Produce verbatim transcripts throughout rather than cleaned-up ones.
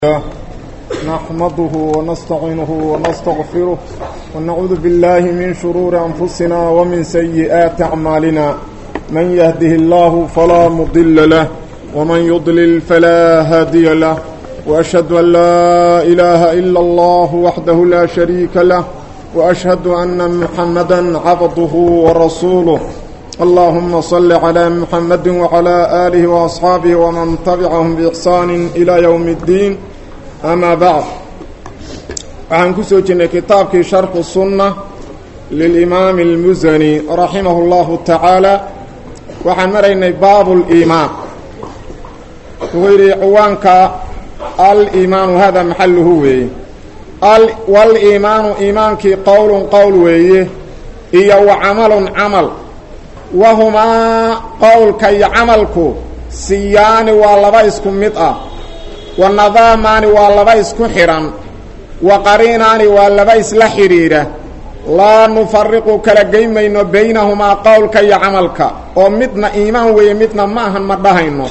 نحمده ونستعينه ونستغفره ونعوذ بالله من شرور أنفسنا ومن سيئات أعمالنا من يهده الله فلا مضل له ومن يضلل فلا هادي له وأشهد أن لا إله إلا الله وحده لا شريك له وأشهد أن محمدا عبده ورسوله اللهم صل على محمد وعلى آله وأصحابه ومن تبعهم بإحسان إلى يوم الدين أما بعد عن كسوجنا كتاب شرح السنة للإمام المزني رحمه الله تعالى وعن مرينا باب الإيمان وغير عوانك الإيمان هذا محله ويه والإيمان إيمانك قول قول ويه إيه وعمل عمل وهما قولك يعملك سيان واللبايسكم مطأ والنظامان واللبايسكم حرام وقرينان واللبايس لحريرة لا نفرق كالقيمين بينهما قولك يعملك ومتنا إيمان ويمتنا ماهن مدهين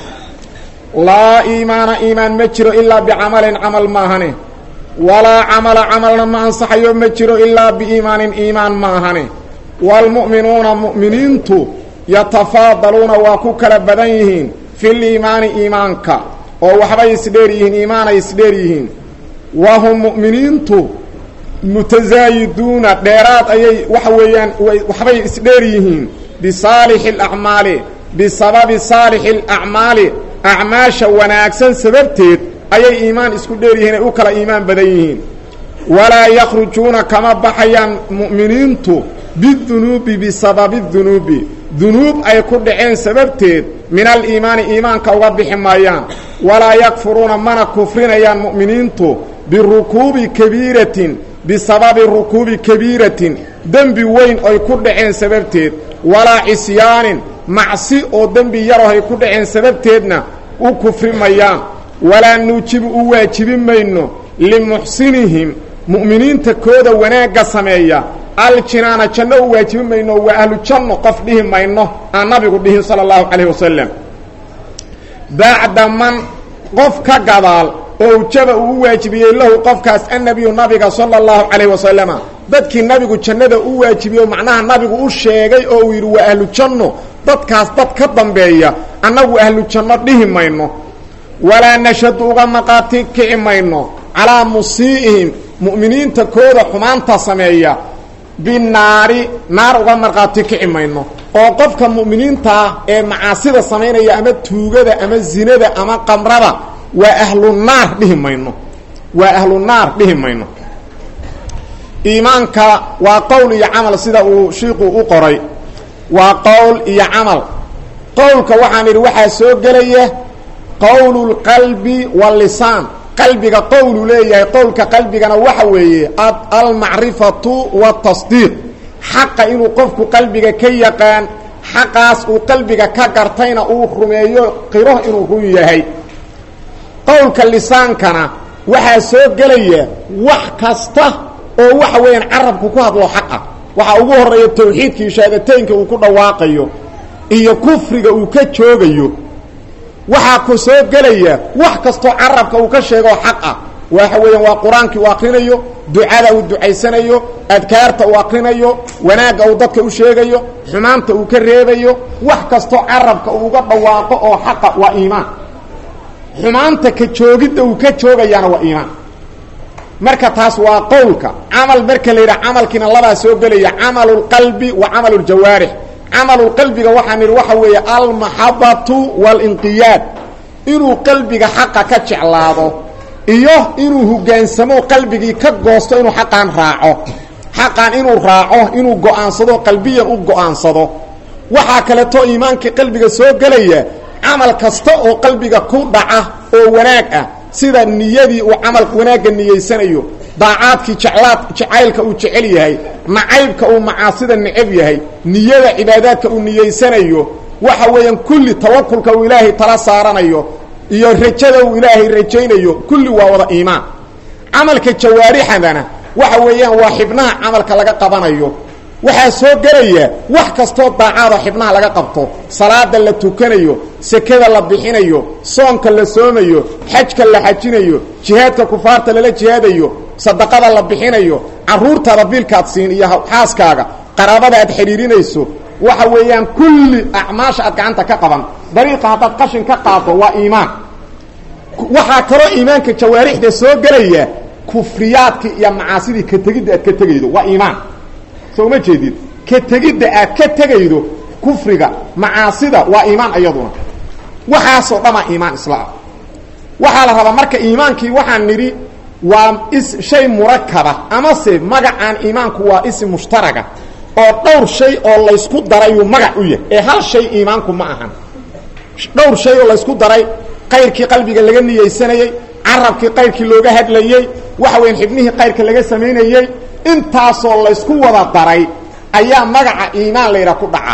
لا إيمان إيمان مجر إلا بعمل عمل ماهنه ولا عمل عملنا ما انصحيو مجر إلا بإيمان إيمان ماهنه والمؤمنون مؤمنين يتفاضلون وكوكل بدنيهين في الإيمان إيمانك ووحبا يسديريهين إيمان يسديريهين وهم مؤمنين متزايدون ديرات أي وحويان وحبا يسديريهين بصالح الأعمال بسبب صالح الأعمال أعماش وناكسن سببتت أي إيمان اسكديريهين أوكل إيمان بدنيهين ولا يخرجون كما بحيان مؤمنين بالذنوب بسبب الذنوب ذنوب أي كدعين سببتين من الإيمان إيمان كوابح مايان ولا يكفرون من كفرين يا مؤمنين بالركوب كبيرة بسبب الركوب كبيرة ذنب وين أي كدعين سببتين ولا عصيان معصي أو ذنب يره أي كدعين سببتين وكفر مايان ولا نوجب واجب منه لمحسنهم مؤمنين تكودا وناقا سمية الجنان جنة واجب منه وأهل الجنة قفلهم منه النبي قده صلى الله عليه وسلم بعد من قفك قبال أو جبه واجبه له قفكاس النبي النبي صلى الله عليه وسلم dadkii nabigu jannada u waajibiyo macnaha nabigu u sheegay oo yiri waa ahlu janno dadkaas dad ka dambeeya annagu ahlu janno dhihi mayno wala nashadu uga maqaati kiimayno ala musiihim mu'miniinta kooda xumaanta sameeya binaari naar uga maqaati kiimayno oo qofka mu'miniinta ee macaasida sameynaya ama tuugada ama zinada ama qamrada waa ahlu naar dhihi mayno waa ahlu naar dhihi mayno إيمانك وقول يا عمل سيدا وشيقه وقري وقول يا عمل قولك وحن الوحى سوق ليه قول القلب واللسان قلبك قول ليه قولك قلبك أنا وحوي المعرفة والتصديق حق إنه قفك قلبك كي يقان حقاس وقلبك كقرتين أخرميه قروه إنه هو يهي قولك اللسان كان وحى سوق ليه وحكسته oo waxa weeyaan arabku ku hadlo xaq ah waxa ugu horeeyo tawxiidkii shahaadateynka uu ku dhawaaqayo iyo kufriga uu ka joogayo waxa ku soo galaya wax kasto arabka uu ka sheego xaq ah waxa weeyaan waa quraanki uu aqrinayo ducada uu ducaysanayo adkaarta uu aqrinayo wanaaga uu dadka u sheegayo xumaanta uu ka reebayo wax kasto arabka uu uga dhawaaqo oo xaq ah waa iimaan xumaanta ka joogida uu ka joogayana waa iimaan marka taas waa qowlka amal marka leeyahay amalkina laba soo galaya amalul qalbi wa amalul jawarih amalul qalbiga waxa mid waxa weeye al mahabbatu wal inqiyad inuu qalbiga xaqa ka jeclaado iyo inuu hogaansamo qalbigii ka goosto inuu xaqan raaco xaqan inuu raaco inuu go'aansado qalbiyan u go'aansado waxa kale to iimaanka qalbiga soo galaya amal kasta oo qalbiga ku dhaca oo wanaag ah sida niyadii uu amalka wanaaga niyeysanayo daacadki jeclaad jacaylka uu jecel yahay nacaybka uu macaasida neceb yahay niyada cibaadaadka uu niyeysanayo waxa weeyaan kulli tawakkulka uu ilaahay tala saaranayo iyo rajada uu ilaahay rajaynayo kulli waa wada iimaan amalka jawaarixadana waxa weeyaan waa xibnaha amalka laga qabanayo waxaa soo gelaya wax kastoo daacada xibnaha laga qabto salaada la tukanayo sekada la bixinayo soonka la soomayo xajka la xajinayo jihaadka kufaarta lala jihaadayo sadaqada la bixinayo caruurtaada biilkaad siin iyo xaaskaaga qaraabada aad xiriirinayso waxa weeyaan kulli acmaasha aad gacanta ka qaban dariiqa haddaad qashin ka qaado waa iimaan waxaa kaloo iimaanka jawaarixda soo gelaya kufriyaadka iyo macaasidii ka tegidda aad ka tegaydo waa iimaan soo ma jeedid ka tegidda aad ka tegaydo kufriga macaasida waa iimaan iyaduna waxaasoo dhamaa iimaan islaam waxaa la rabaa marka iimaankii waxaan nidhi waa is shay murakaba amase magacaan iimaanku waa isim mushtaraga oo dhowr shay oo laysku darayuu magac u yahay ee hal shay iimaanku ma ahan dhowr shay oo laysku daray qayrkii qalbiga laga niyeysanayey carabkii qayrkii looga hadlayey waxa weyn xibnihii qayrka laga samaynayey intaasoo laysku wada daray ayaa magaca iimaan layidhaha ku dhacaa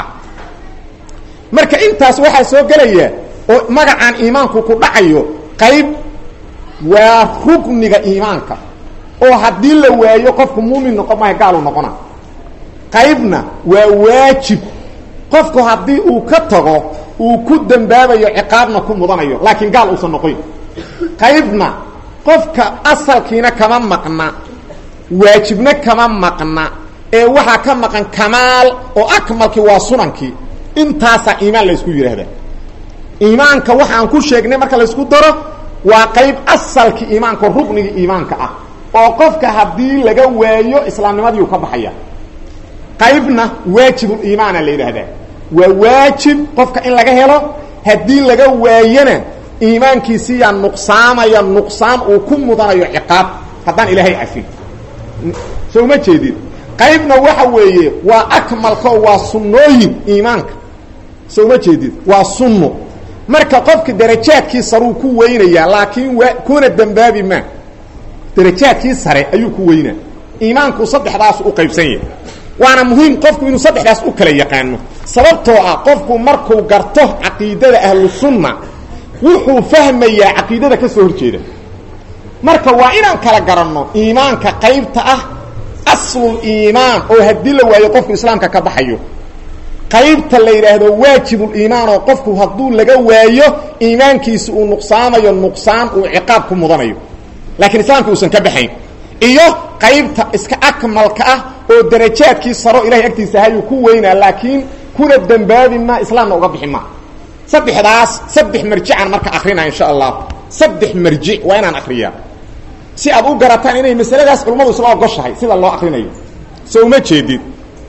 marka intaas waxaa soo gelaya oo magacaan iimaanku ku dhacayo qayb waa rukniga iimaanka oo haddii la waayo qofku muumin noqon maayo gaalu noqona qaybna waa waajib qofku haddii uu ka tago uu ku dambaabayo ciqaabna ku mudanayo laakiin gaal uusan noqoyn qaybna qofka asalkiina kama maqna waajibna kama maqna ee waxaa ka maqan kamaal oo akmalkii waa sunankii intaasaa iimaan laysku yidhaahdaa iimaanka waxaan ku sheegnay marka laysku daro waa qayb asalkii iimaanka ruknigii iimaanka ah oo qofka haddii laga waayo islaamnimadiiu ka baxaya qaybna waajibuliimaana la yidhaahdaa waa waajib qofka in laga helo haddii laga waayana iimaankiisiyaa nuqsaamaya nuqsaan uu ku mudanayo ciqaab haddaan ilaahay cafin soo ma jeedid qaybna waxa weeye waa akmalka oo waa sunnooyin iimaanka soo ma jeedid waa sunno marka qofka darajaadkii saruu ku weynayaa laakiin waa kuna dambaabi ma darajaadkii sare ayuu ku weynaa iimaanku saddexdaas u qaybsan yahay waana muhiim qofku inuu saddexdaas u kala yaqaano sababtoo ah qofku markuu garto caqiidada ahlu sunna wuxuu fahmayaa caqiidada ka soo horjeeda marka waa inaan kala garanno iimaanka qaybta ah aslul iimaan oo haddii la waayo qofku islaamka ka baxayo qaybta la yidhaahdo waajibul iimaan oo qofku hadduu laga waayo iimaankiisa uu nuqsaamayo nuqsaan uu ciqaab ku mudanayo laakiin islaamka uusan ka baxayn iyo qaybta iska akmalka ah oo darajaadkii saro ilahay agtiisa hayuu ku weynaa laakiin kuna dambaabi ma islaamna uga bixi ma saddexdaas saddex marjican marka akrinaa insha allah saddex marjic waa inaan akriyaa si aad u garataan inay masaladaas culimmadu isla ogoshahay sida loo akrinayo soo uma jeedid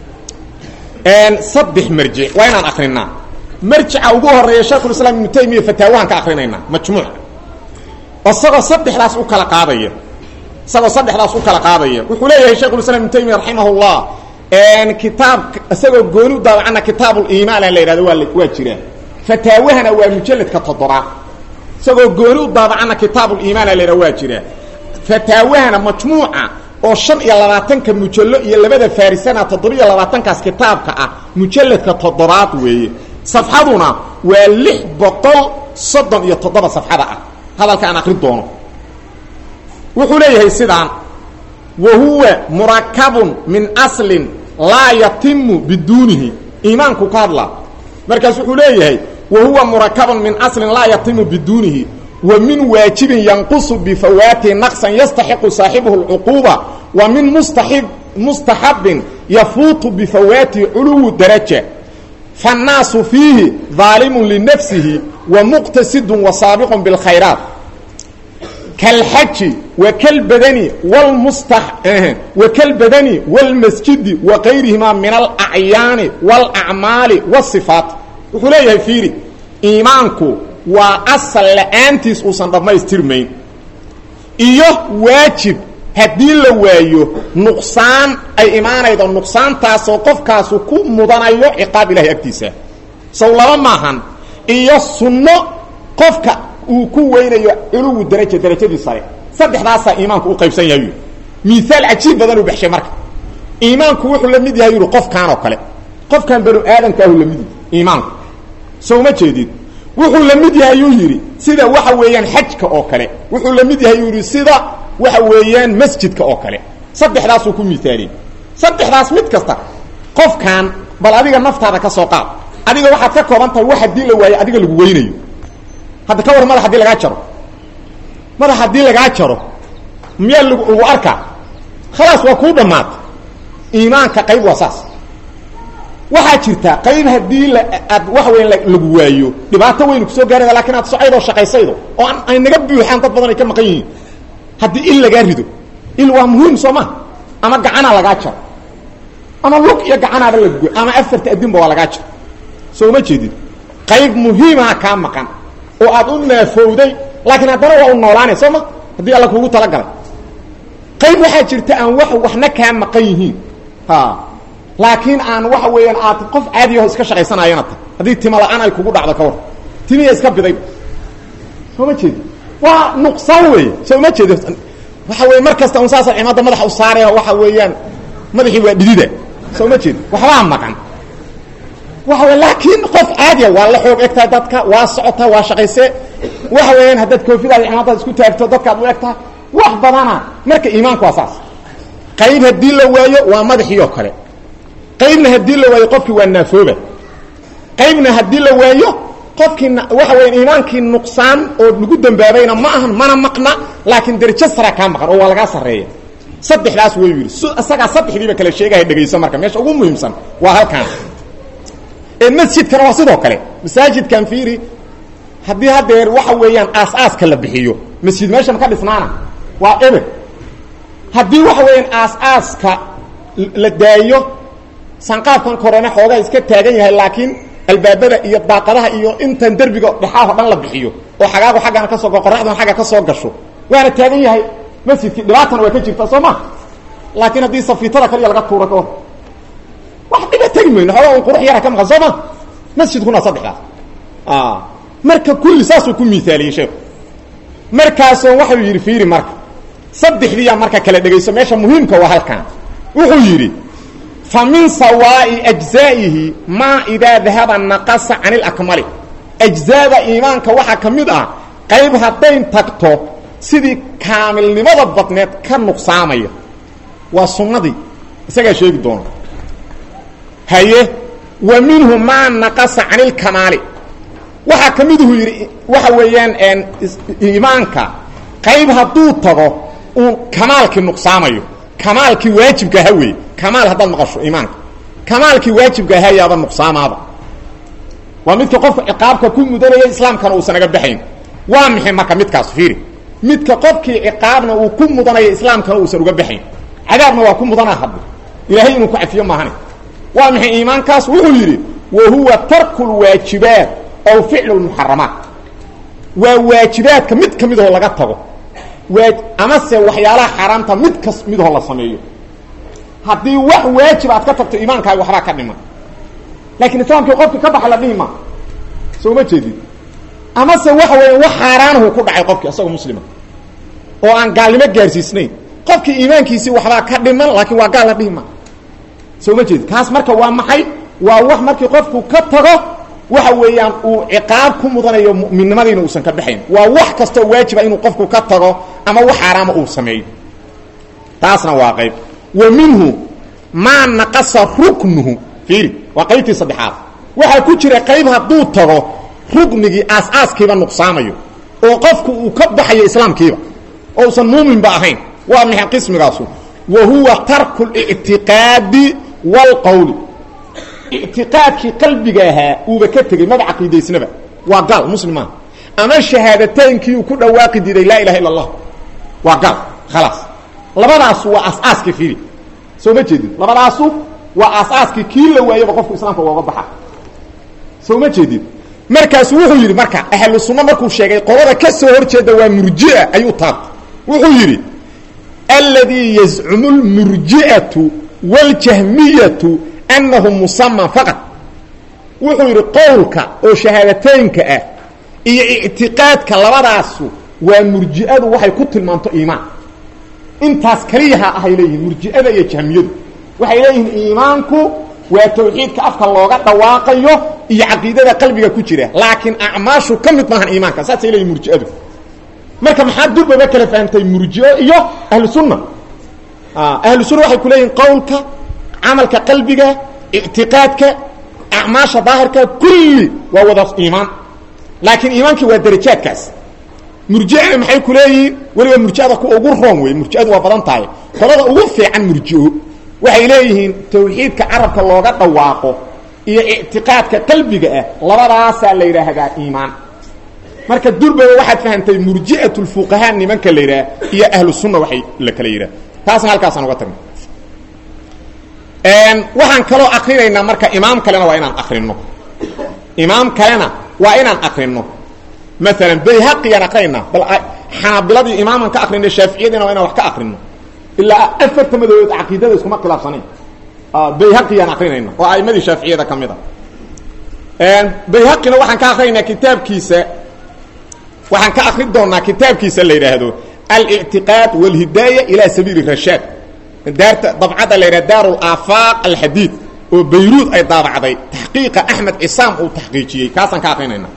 saddex marjic waa inaan akrinaa marjica ugu horeeya sheikhul islaam ibnu taymiya fataawahan ka akrinaynaa majmuuc isagoo saddexdaas u kala qaadaya isagoo saddexdaas u kala qaadaya wuxuu leeyahay sheikhul islam ibnu taymiya raximahullah kitaab isagoo gooni u daawacana kitaabuliimaan la yidhahdo waa waa jiraa fataawahana waa mujalladka toddobaad isagoo gooni u daawacana kitaabuliimaan la yidhahdo waa jiraa fataawahana majmuuca oo shan iyo labaatanka mujallo iyo labada faarisana toddoba iyo labaatankaas kitaabka ah mujalladka toddobaad weeye safxaduna waa lix boqol soddon iyo toddoba safxada ah hadalka aan akrin doono wuxuu leeyahay sidaan wa huwa murakabun min aslin laa yatimu biduunihi iimaanku ka hadla markaas wuxuu leeyahay wa huwa murakabun min aslin laa yatimu biduunihi wa min waajibin yanqusu bifawaatihi naqsan yastaxiqu saaxibuhu alcuquuba wa min mustaxib mustaxabin yafuutu bifawaatihi culuwu daraja faannaasu fiihi daalimun linafsihi wa muqtasidun wa saabiqun bilkhayraat kalxaji wakalbadani wlmusta wakalbadani wاlmasjidi waqayrihimaa min alacyaani wاlacmaali wاsifaat wuxuu leeyahay fiiri iimaanku waa asal la-aantiis uusan dhammaystirmayn iyo waajib haddii la waayo nuqsaan ay imaanaydo nuqsaantaasoo qofkaasu ku mudanayo ciqaab ilahay agtiisa sow laba maahan iyo sunno qofka uu ku weynayo culuwu daraja darajadii sare saddexdaasaa iimaanku u qaybsan yahay yuri miaal cajiib badan uu baxshay marka iimaanku wuxuu la mid yahay yuri qofkaan oo kale qofkaan banu aadamkaahu la mid yahay iimaanku soo ma jeedid wuxuu la mid yahay yuu yidhi sida waxa weeyaan xajka oo kale wuxuu la mid yahay yuu yidhi sida waxa weeyaan masjidka oo kale saddexdaasuu ku miaaliyey saddexdaas mid kasta qofkan bal adiga naftaada ka soo qaad adiga waxaad ka kooban tahay wax hadii la waayo adiga lagu weynayo hadda ka war madax hadii laga jaro madax hadii laga jaro miyaa lagu arka خلاص waa ku dhamaad iimaanka qayb wasaas waxa jirta qayb hadii la wax weyn lagu waayo dhibaato weyn ku soo gaaray laakiin aad socaydo shaqaysaydo oo ay naga buuxaan dad badan ay ka maqan yihiin hadii il laga rido il waa muhiim soma ama gacana laga jaro ama lug iyo gacana la lagu ama afarta adinba waa laga jaro soo ma jeedid qayb muhiim ah ka maqan oo aad u naafowday laakiin hadana waa u noolaanay soma hadii alla kugu tala galay qayb waxa jirta aan wax waxna ka maqan yihiin ha laakiin aan waxa weeyaan aad qof caadi ah iska shaqaysanayna ta hadii tima la'aan ay kugu dhacdo ka war timiya iska biday soo ma jeedid waa nuqsaan weey soo ma jeedid waxa weey markasta uu saasay cimaada madaxa u saaray waxa weeyaan madaxii waa dhidida soo ma jeedid waxba maqan waxa weey laakiin qof caadi ah waa la xoog egtaa dadka waa socota waa shaqayse waxa weeyaan hadad koofidaada cimaada isku taagto dadka aad u egtaa wax badana marka iimaanku asaas qayb hadii la waayo waa madaxiyo kale qaybna hadii la waayo qofkii waa naafooba qaybna hadii la waayo qofkii waxa weyn iimaankii nuqsaan oo lagu dambaabayna ma ahan mana maqna laakiin darajo sare ka maqan oo waa laga sareeyo saddexdaas way yiri asaga saddexdiiba kala sheegay dhageysan marka meesha ugu muhiimsan waa halkan ee masjidkan waa sidoo kale masaajidkan fiiri hadii hadeer waxa weeyaan aas-aaska la bixiyo masjid meesha ma ka dhisnaana waa eber hadii waxa weeyaan aas-aaska la daayo sanqaafkan korona xooga iska taagan yahay laakiin albaabada iyo daaqadaha iyo intan darbiga dhaxaha dhan la bixiyo oo xagaagu xagan ka soo qoraxdan xaga ka soo gasho waana taagan yahay masjidkii dhibaatana waa ka jirta Soomaa laakiin hadii safiitada kaliya laga tuuro ka wax dhiba tagmayno xooga qurux yara ka maqan Soomaa masjidkuna saddex ah marka kulli saasoo ku miisaaliyay sheekh markaas waxa uu yiri fiiri marka saddexdiya marka kala dhageyso meesha muhiimka waa halkan wuxuu yiri famin sawaa'i ajzaa'ihi ma idha dhahaba naqasa 'an al-akmali ajzaada iimaanka waxa kamid ah qayb hadayn tagto sidii kaamilnimada badneed ka nuqsaamayo waa sunnadii isaga sheegi doona haye wa minhu ma naqasa 'an al-kamali waxa kamiduhu yiri waxa weeyaan een iimaanka qayb haduu tago uu kamaalki nuqsaamayo kamaalki waajibka hawe kamaal hadan maqasho iimaanka kamaalki waajibka hayaaba nuqsaamaaba waa midka qofka ciqaabka ku mudanaya islaamkana uu sanaga baxayn waa mixay marka midkaas fiiri midka qofkii ciqaabna uu ku mudanaya islaamkana uu san uga baxayn cadaabna waa ku mudana hadda ilaahay inuu ku cafiyo maahane waa mixay iimaankaas wuxuu yiri wa huwa tarkul waajibaat أو فعل المحرمات وواجبات كمد كمد هو لغا تغو اما سي وحيالها حرامتا مد كمد هو لا سميو hadii wax waajib aad ka tagto iimaankaaga waxba ka dhima laakiin islaamku qofka ka baxla dhima soo ma jeedid ama se wax weyn wax xaraan uu ku dhacay qofkii asagoo muslima oo aan gaalnimo gaarsiisnayn qofkii iimaankiisa waxba ka dhiman laakiin waa gaal la dhima soo ma jeedid kaas marka waa maxay waa wax markii qofku ka tago waxa weeyaan uu ciqaab ku mudanayo mu'minimadiina uu san ka baxayn waa wax kasto waajib inuu qofku ka tago ama wax xaraam uu sameeyo taasna waa qayb wa minhu ma naqasa ruknuhu fiiri waa qaybtii saddexaad waxa ku jira qayb haduu tago ruknigi aas-aaskiiba nuqsaamayo oo qofku uu ka baxayo islaamkiiba oo san muumin ba ahayn waa maxay qismigaasu wa huwa tarku al-i'tiqadi wal qawli اعتقادك قلبيها وبكتغي ما عقيديسنبا وقال مسلمان اما شهادتين كيو كدواقي دي لا اله الا الله وقال خلاص لبداس واساسك فيه سو ما جيدين لبداس واساسك كي لا وايي قف اسلامك وغا بخا سو ما جيدين markaas wuxuu yiri marka ahlu sunna markuu sheegay qolada ka soo horjeeda waa murji'a ayu taab wuxuu yiri alladhi yaz'umu al-murji'atu wal jahmiyatu أنه مسمى فقط وحير قولك أو شهادتينك أه إيا اعتقادك لبداسو ومرجئة وحي كتل منطق إيمان انتاس كريها أهي إليه مرجئة إيا جهمية وحي إليه إيمانك وتوحيدك أفكا اللوغة تواقيه إيا عقيدة قلبك كتيرة لكن أعماشه كمت معها إيمانك ساتس إليه مرجئة مركا محاد دول ببكرة فأنتي مرجئة إيا أهل السنة آه. أهل السنة وحي كلين قولك عملك قلبك اعتقادك اعماشا ظاهرك كل ووضع ايمان لكن ايمانك هو درجات كاس مرجئه maxay ku leeyihiin waliba murjada ku ugu roon way murjadu waa badan tahay qolada ugu fiican murji'o waxay leeyihiin tawxiidka arabka looga dhawaaqo iyo i'tiqaadka qalbiga ah labadaas la yiraahdaa iimaan marka durba waxaad fahantay murji'atul fuqaha nimanka la yiraahdo iyo ahlus sunna waxay la kala yiraahdo taas halkaas aan uga tagno een waxaan kala aqrinaynaa marka imaam kalena waa inaan aqrino imaam kalena waa inaan aqrino مثلا بيهقي نقرينا بل حنابلة إماما كأقرنا الشافعيين وإنا وحكا أقرنا إلا أفرت مدوية عقيدة اسكما قلاب صنين آه بيهقي نقرينا وأئمة الشافعية ذا كمدا بيهقي وحن كأقرنا كتاب كيسة وحن كأقرنا كتاب كيسة اللي يرهدو الاعتقاد والهداية إلى سبيل الرشاد دارت ضبعة اللي دار الآفاق الحديث وبيروت أي ضبعة تحقيق أحمد عصام وتحقيقي كاسا كأقرنا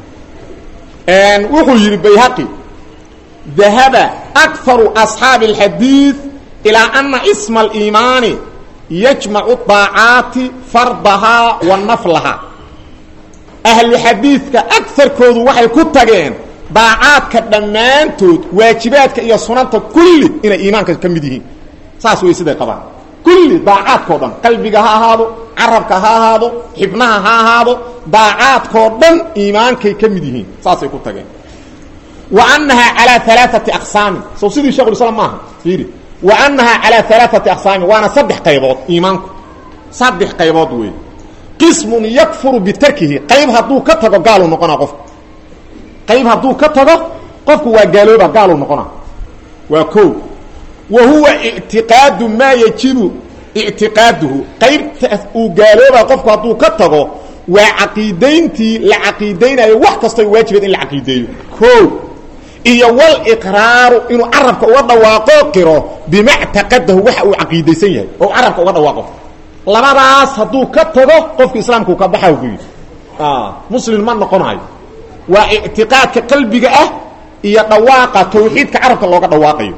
ان وحي البيهقي ذهب اكثر اصحاب الحديث الى ان اسم الايمان يجمع الطاعات فرضها ونفلها اهل الحديث كاكثر كودو waxay ku tageen طاعاتك dhamaantood waajibaadka iyo sunanta kulli ina iimaanka kamid yihiin saas way sida qabaan kulli طاعاتkoodan qalbiga ha ahaado arabka ha ahaado xibnaha ha ahaado طاعاتkoodan iimaankay kamid yihiin saasay ku tageen wa annaha ala thalathati aqsam soo sidii sheekhu sallallahu fiiri wa annaha ala thalathati aqsam wa ana saddex qaybood iimaanku saddex qaybood way qismun yakfuru bi tarkihi qayb haduu ka tago gaalo noqona qof qayb haduu ka tago qofku waa gaalooba gaalo noqona waa koo وهو اعتقاد ما يجب اعتقاده قيب وقالوا قفكو هدو كتغو وعقيدينتي لعقيدين اي wax kasto waajib in la caqiideeyo ko iyo wal iqraar inuu arabka uga dhawaaqo qiro bima taqadahu waxa uu caqiideysan yahay oo arabka uga dhawaaqo labadaas haduu ka tago qofka islaamku ka baxayo guud ah muslim ma noqonayo waa i'tiqaadka qalbiga ah iyo dhawaaqa tawxiidka arabka looga dhawaaqayo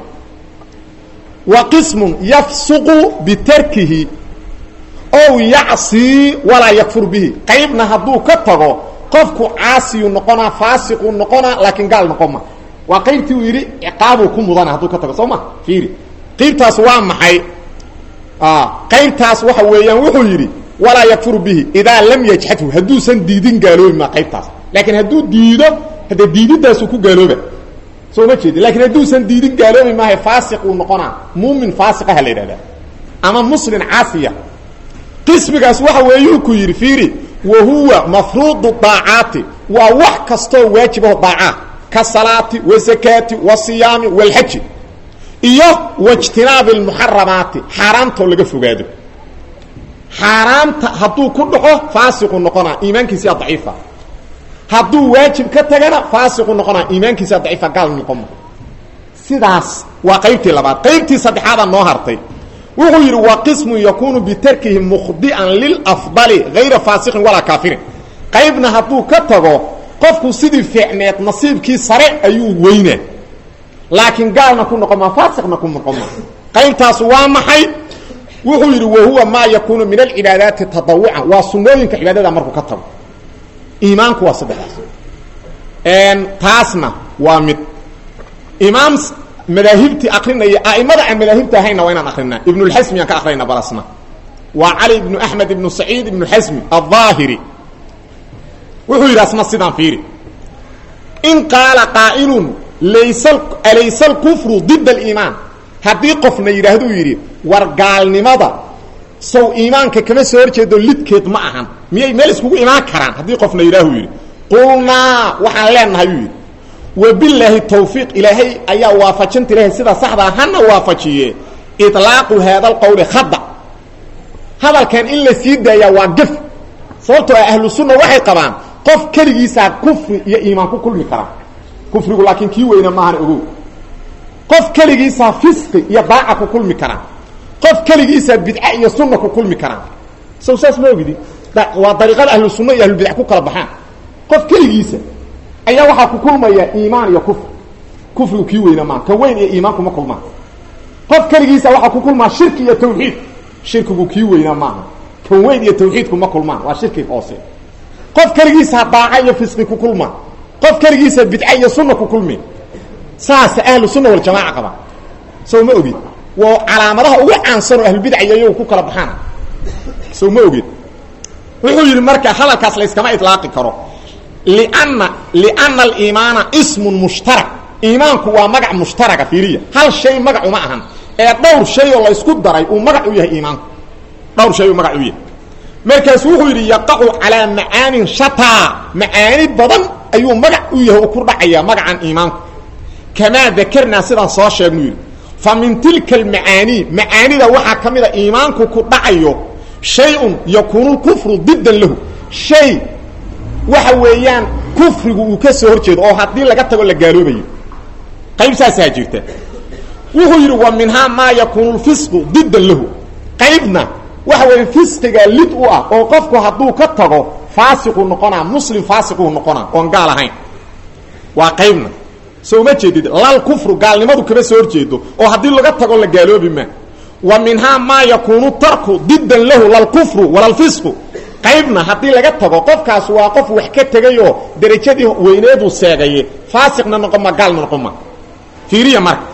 وقسم يفسق بتركه او يعصي ولا يكفر به قيبنا هدو كتغو قفكو عاصي نقونا فاسق نقونا لكن قال نقوما وقيبتي ويري عقابكم مدن هدو كتغو سوما فيري قيبتاس وا maxay اه قيبتاس waxa weeyaan wuxuu yiri ولا يكفر به اذا لم يجحده هدو سن ديدين قالوا ما قيبتاس لكن هدو ديدو هدا ديديداس ku gaalooba soo ma jeedi laakiin haduu san diidin gaaloobi ma hay faasiq uu noqona muumin faasiq ah leeyahay ama muslim aasiya qismigaas waxa weeyo ku yiri fiiri wa huwa mafruudu taa'ati wa wax kasto waajibo taa'a ka salaati wa zakati wa siyami wal hajj iyo wajtinaab al muharramati haramto laga fogaado haramta haduu ku dhaxo faasiq uu noqona iimaankiisa daciifa haduu waajib ka tagana faasiq noqona iimaankiisa daciifa gaal noqon sidaas waa qaybtii labaad qaybtii saddexaad noo hartay wuxuu yiri waa qismu yakunu bi tarkihi mukhdi'an lil afdali ghayra faasiq wala kafir qaybna haduu ka tago qofku sidii fiicneed nasiibkii sare ayuu weynaa laakiin gaalna ku noqon ma faasiqna ku noqon qaybtaas waa maxay wuxuu yiri wa huwa ma yakunu min al ibadati tadawwu'an wa sunnooyinka ibadada markuu ka tago iimaanku waa saddexdaas een taasna waa mid imaam madaahibti aqrinaya aimada aan madaahibta hayna waa inaan aqrinaa ibn al-hasmi aan ka aqrinaa balasna waa ali ibn ahmad ibn sa'id ibn al-hasmi al-zahiri wuxuu yiraasna sidaan fiiri in qala qa'ilun laysa alaysa al-kufru ضد al-iman hadii qofna yiraahdo yiri war gaalnimada سو إيمانك كما سورجدو لدكيد ما أهان ميay meel iskugu imaan karaan hadii qofna ilaahu yiri qulna waxaan leenahay yiri wabillahi tawfiq ilaahi ayaa waafajinta ilaahi sida saxda ahna waafajiye itlaaqu hada alqawl khada hadalkan in la sii daaya waa gaf sababtoo ahlu sunna waxay qabaan qof kaligiisa kufri iyo iimaan ku kulmi kara kufrigu laakiin kii weyna ma ahan ogow qof kaligiisa fisqi iyo baa'a ku kulmi kara qof kaligiisa bid'a iyo sunna ku kulmi kara soo saas ma ogidi waa dariiqada ahlu sunna iyo ahlu bid'a ku kala baxaan qof kaligiisa ayaa waxa ku kulmaya iimaan iyo kufr kufru kii weyna ma ka weyn iyo iimaan kuma kulmaan qof kaligiisa waxa ku kulmaa shirki iyo tawxiid shirkigu kii weyna ma tawxiid iyo tawxiidku ma kulmaan waa shirki hoose qof kaligiisa daaca iyo fisqi ku kulmaan qof kaligiisa bidca iyo sunna ku kulmeen saas ahlu sunna wal jamaa qaba soo ma ogid waa calaamadaha ugu caansan oo ahlu bidca iyo ku kala baxaan soo ma ogid wuxuu yiri marka hadalkaas la iskama itlaaqi karo lianna lianna al-iimaana ismun mushtarak iimaanku waa magac mushtaraka fiiriya hal shay magac uma ahan ee dhowr shay oo la isku daray uu magac u yahay iimaanku dhowr shay uu magac u yahay markaas wuxuu yiri yaqacu ala maani shata maani badan ayuu magac u yahay ku dhacaya magacan iimaanku kama dhakarna sidan soo sheegnay fa min tilka al-maani maanida waxa kamida iimaanku ku dhacayo shay'un yakunu kufru diddan lahu shay waxa weeyaan kufrigu uu ka soo horjeedo oo hadii laga tago la gaaloobayo qayb saasa jirta wuxuu yiri wa minha ma yakunu fisqu diddan lahu qaybna waxa weeyaan fisqiga lid u ah oo qofku haduu ka tago faasiqu noqona muslim faasiqu noqona oo gaal ahayn waa qaybna soo ma jeedid lal kufru gaalnimadu kaba soo horjeedo oo hadii laga tago la gaaloobi ma wa minha ma yakunu tarku diddan lahu lal kufru wal fisqu qaybna hadii laga tago qofkaas waa qof wax ka tagayo darajadii weyneedu seegay faasiqna noqoma gaal noqoma fiiriya marka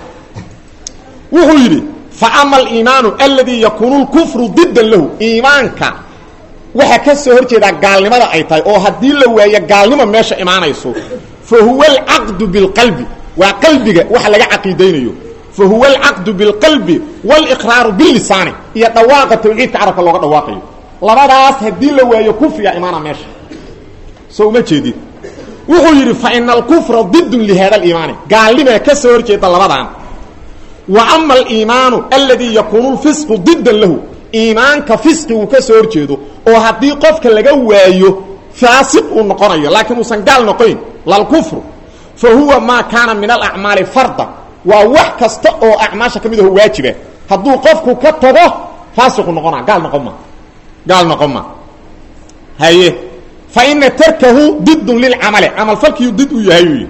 wuxuu yiri fa amal iimaanu alladhi yakunu al-kufru diddan lahu iimaanka waxa ka soo horjeeda gaalnimada ay tahay oo hadii la waayo gaalnimo meesha imaanayso fa huwa al-aqd bil qalbi wa qalbiga waxa laga aqeedeynayo fa huwa al-aqd bil qalbi wal iqrar bil lisan ya dawaaqa tawxiid arka looga dhawaaqayo labadaas hadii la waayo kufriga iimaana meesha soo ma jeedid wuxuu yiri fa inal kufra diddun li hada al-iimaan gaalnimo ka soo horjeeda labadan wa amma al-iimaanu alladhi yakunu al-fisqu diddan lahu iimaanka fisqigu ka soo horjeedo oo hadii qofka laga waayo faasiq uu noqonayo laakiin uu san gaal noqoyn lal kufru fa huwa ma kana min al-a'maali farda wa wax kasta oo a'maasha kamid ah waajiba haduu qofku ka tago faasiq noqona gaal noqoma gaal noqoma haye fa inna tarkahu diddun lil amali amal falki didd u yahay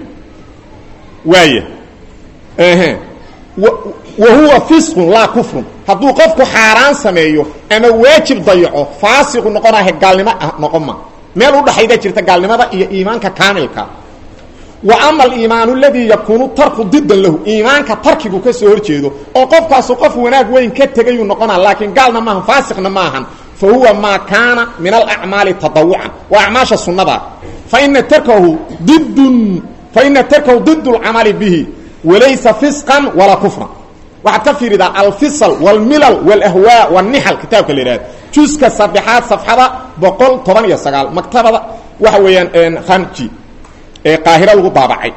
waaye eh wa huwa fisq la kufr haduu qofku xaraan sameeyo ama waajib dayaco faasiq noqonaa gaalnimo noqoma meel u dhaxayda jirta gaalnimada iyo iimaanka kaamilka wa amma al-iimaanu alladhi yakunu tarku diddan lahu iimaanka tarkigu ka soo horjeedo oo qofkaas qof wanaag weyn ka tagay noqonaa laakiin gaalna ma faasiqna ma ahan fa huwa ma kana min al-a'maali tadawwu'an wa a'maasha sunnada fa inna tarkahu diddun fa inna tarkahu diddu al-amali bihi وليس فسقا ولا كفرا وعتفر ذا الفصل والملل والأهواء والنحل كتاب كالإراد جزء صفحات صفحة بقول طبعا يسقال مكتبة وحويا خانجي قاهرة الغطابعي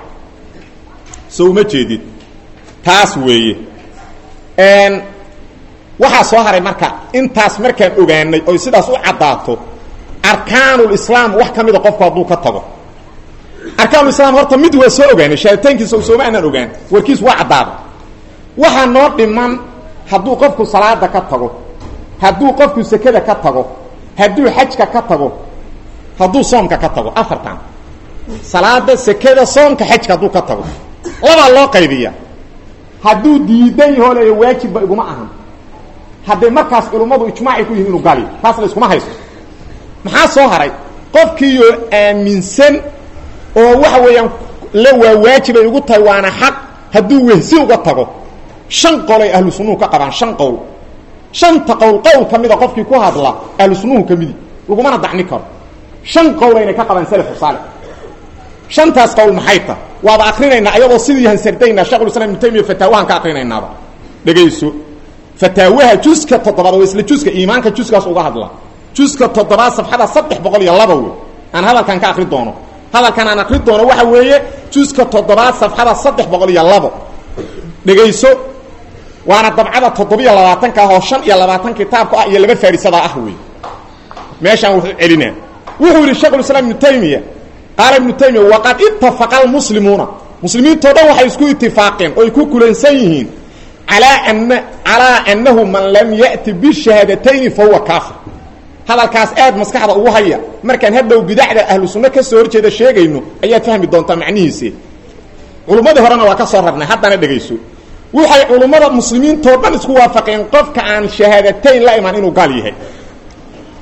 سو مجدد تاسوي ان waxa soo haray marka intaas markaan ogaanay oo sidaas u cadaato arkaanul islaam wax kamid qofku haduu ka tago arkaan islaam horta mid waa soo ogaanay shaaytaankiisa soo ma aanan ogaan warkiis waa cadaad waxa noo dhiman haduu qofku salaada ka tago haduu qofku sakada ka tago haduu xajka ka tago haduu soomka ka tago afartan salaada sakada soomka xajka haduu ka tago laba loo qaybiya haduu diiday hore waajib iguma ahan hadday markaas culumadu ijmaaci ku yihiin inuu gaali taas la iskuma haysto maxaa soo haray qofkii oo aaminsan oo waxa weeyaan la waa waajib ay ugu tahay waana xaq haduu wehsi uga tago shan qolay ahlu sunnuhu ka qabaan shan qowl shan qowl qowl kamida qofkii ku hadla ahlu sunnuhu kamidi laguma dacni karo shan qowl ay ka qabaan salaf salih shantaas qowl maxay ta waaba aqrinayna ayadoo sidii hansardayna shaqul islam ibn taymiyyah fataawahan ka aqrinayna dhageyso fataawaha juzka toddobaad oo isla juzka iimaanka juzkaas uga hadla juzka toddobaad safxada saddex boqol iyo laba wey aan hadalkan ka aqrin doono hadalkan aan aqrin doono waxa weeye juzka toddobaad safxada saddex boqol iyo laba dhageyso waana dabcada toddoba iyo labaatan ka oo shan iyo labaatan kitaabka ah iyo laba faarisada ah wey meeshan wuxuu celinaa wuxuu yiri shaqul islam ibn taymiyyah qaal ibn taymiyyah waqad ittafaqa almuslimuna muslimiin tooda waxay isku ittifaaqeen oo ay ku kulansan yihiin على أن على أنه من لم يأتي بالشهادتين فهو كافر هذا الكاس آد مسكحة وهي مركان هذا وبدعة أهل السنة كسر كذا شيء إنه أي فهم الدون تمعنيه سي علماء هرنا وكسرنا حتى ندرسوا وحي علماء المسلمين توربان اسكوا وافقين قف كان شهادتين لا إيمان إنه قال يه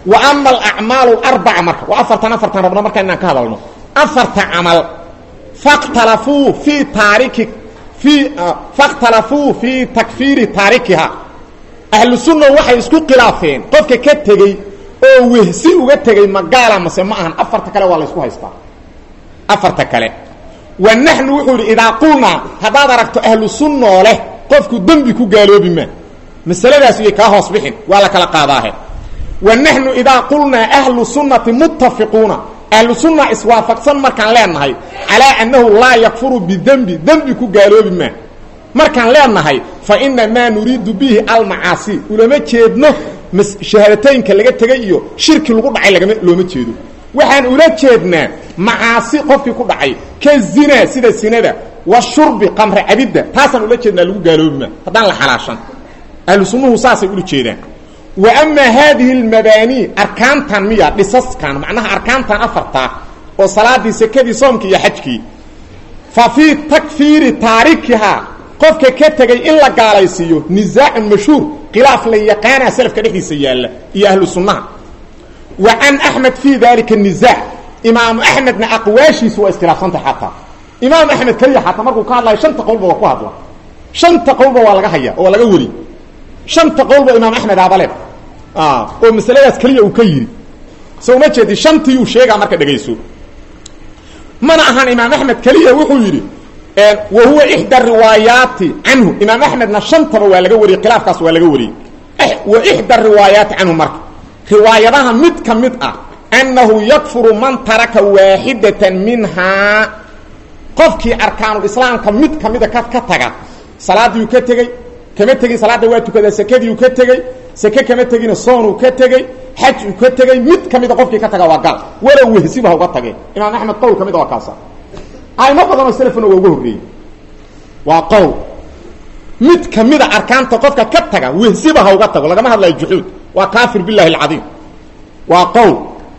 wa ama alacmaalu alarbaca marka waa afartan afartan rabno marka inaan ka hadalno afarta camal fakhtalafuu fii taariki fii fakhtalafuu fii takfiiri taarikiha ahlu sunna waxay isku khilaafeen qofka ka tegey oo wehsi uga tegey magaala mase ma ahan afarta kale waa la isku haystaa afarta kale wa nahnu wuxuu yidhi idaa qulnaa haddaad aragto ahlu sunnoo leh qofku dembi ku gaaloobi maa masaladaas iyay kaa hoos bixin waa la kala qaadaahe wa nahnu idaa qulnaa ahlu sunnati muttafiquuna ahlu sunna iswaafaqsan markaan leenahay calaa annahu laa yakfuru bidembi dembi ku gaaloobi maa markaan leenahay fa ina maa nuriidu bihi almacaasi ulama jeedno shahaadateynka laga tegay iyo shirki lagu dhacay lagama looma jeedo waxaan ula jeednaa macaasi qofkii ku dhacay ka zina sida sinada wa shurbi qamra cabidda taasaan ula jeednaa lagu gaaloobi maa haddaan la xalaashan ahlu sunnuhu saasay ula jeedaan wa amaa haadihi almabaani arkaantan miya dhisaskan macnaha arkaantan afartaa oo salaadii sekadii soomkii iyo xajkii fa fii takfiiri taarikihaa qofka ka tegay in la gaalaysiiyo nisaacun mashhuur khilaaf la yaqaanaa salafka dhexdiisa yaalla iyo ahlu sunnaha wa can axmed fii dalika nisaac imaamu axmedna aqwaashiisu waa iskhilaafsantah xataa imaam axmed keliya xataa markuu ka hadlayo shanta qowlba waa ku hadla shanta qowlba waa laga haya oo waa laga weri shanta qowlba imaam axmed aabale oo masaladaas keliya uu ka yidhi so uma jeedi shantii uu sheegaa marka dhegayso mana ahan imaam axmed keliya wuxuu yidhi wa huwa ixda riwaayaati canhu imaam axmedna shantaba waa laga wariyey khilaafkaas waa laga wariyey wa ixda riwaayaati canhu marka riwaayadaha mid ka mid ah annahu yakfuru man taraka waaxidatan minhaa qofkii arkaanulislaamka mid ka mida ka ka taga salaadiiu ka tegey kama tegin salaada waa tukada sekadiiu ka tegey seke kama tegina soonuu ka tegey xaj uu ka tegey mid ka mida qofkii ka taga waa gaal walow wehsiba ha uga tageen imaam axmed qowl ka mid waa kaasa aymo badan oo salafuna waa uga horreeyey waa qowl mid ka mida arkaanta qofka ka taga wehsiba ha uga tago lagama hadlayo juxuud waa kaafir billahi alcadiim waa qowl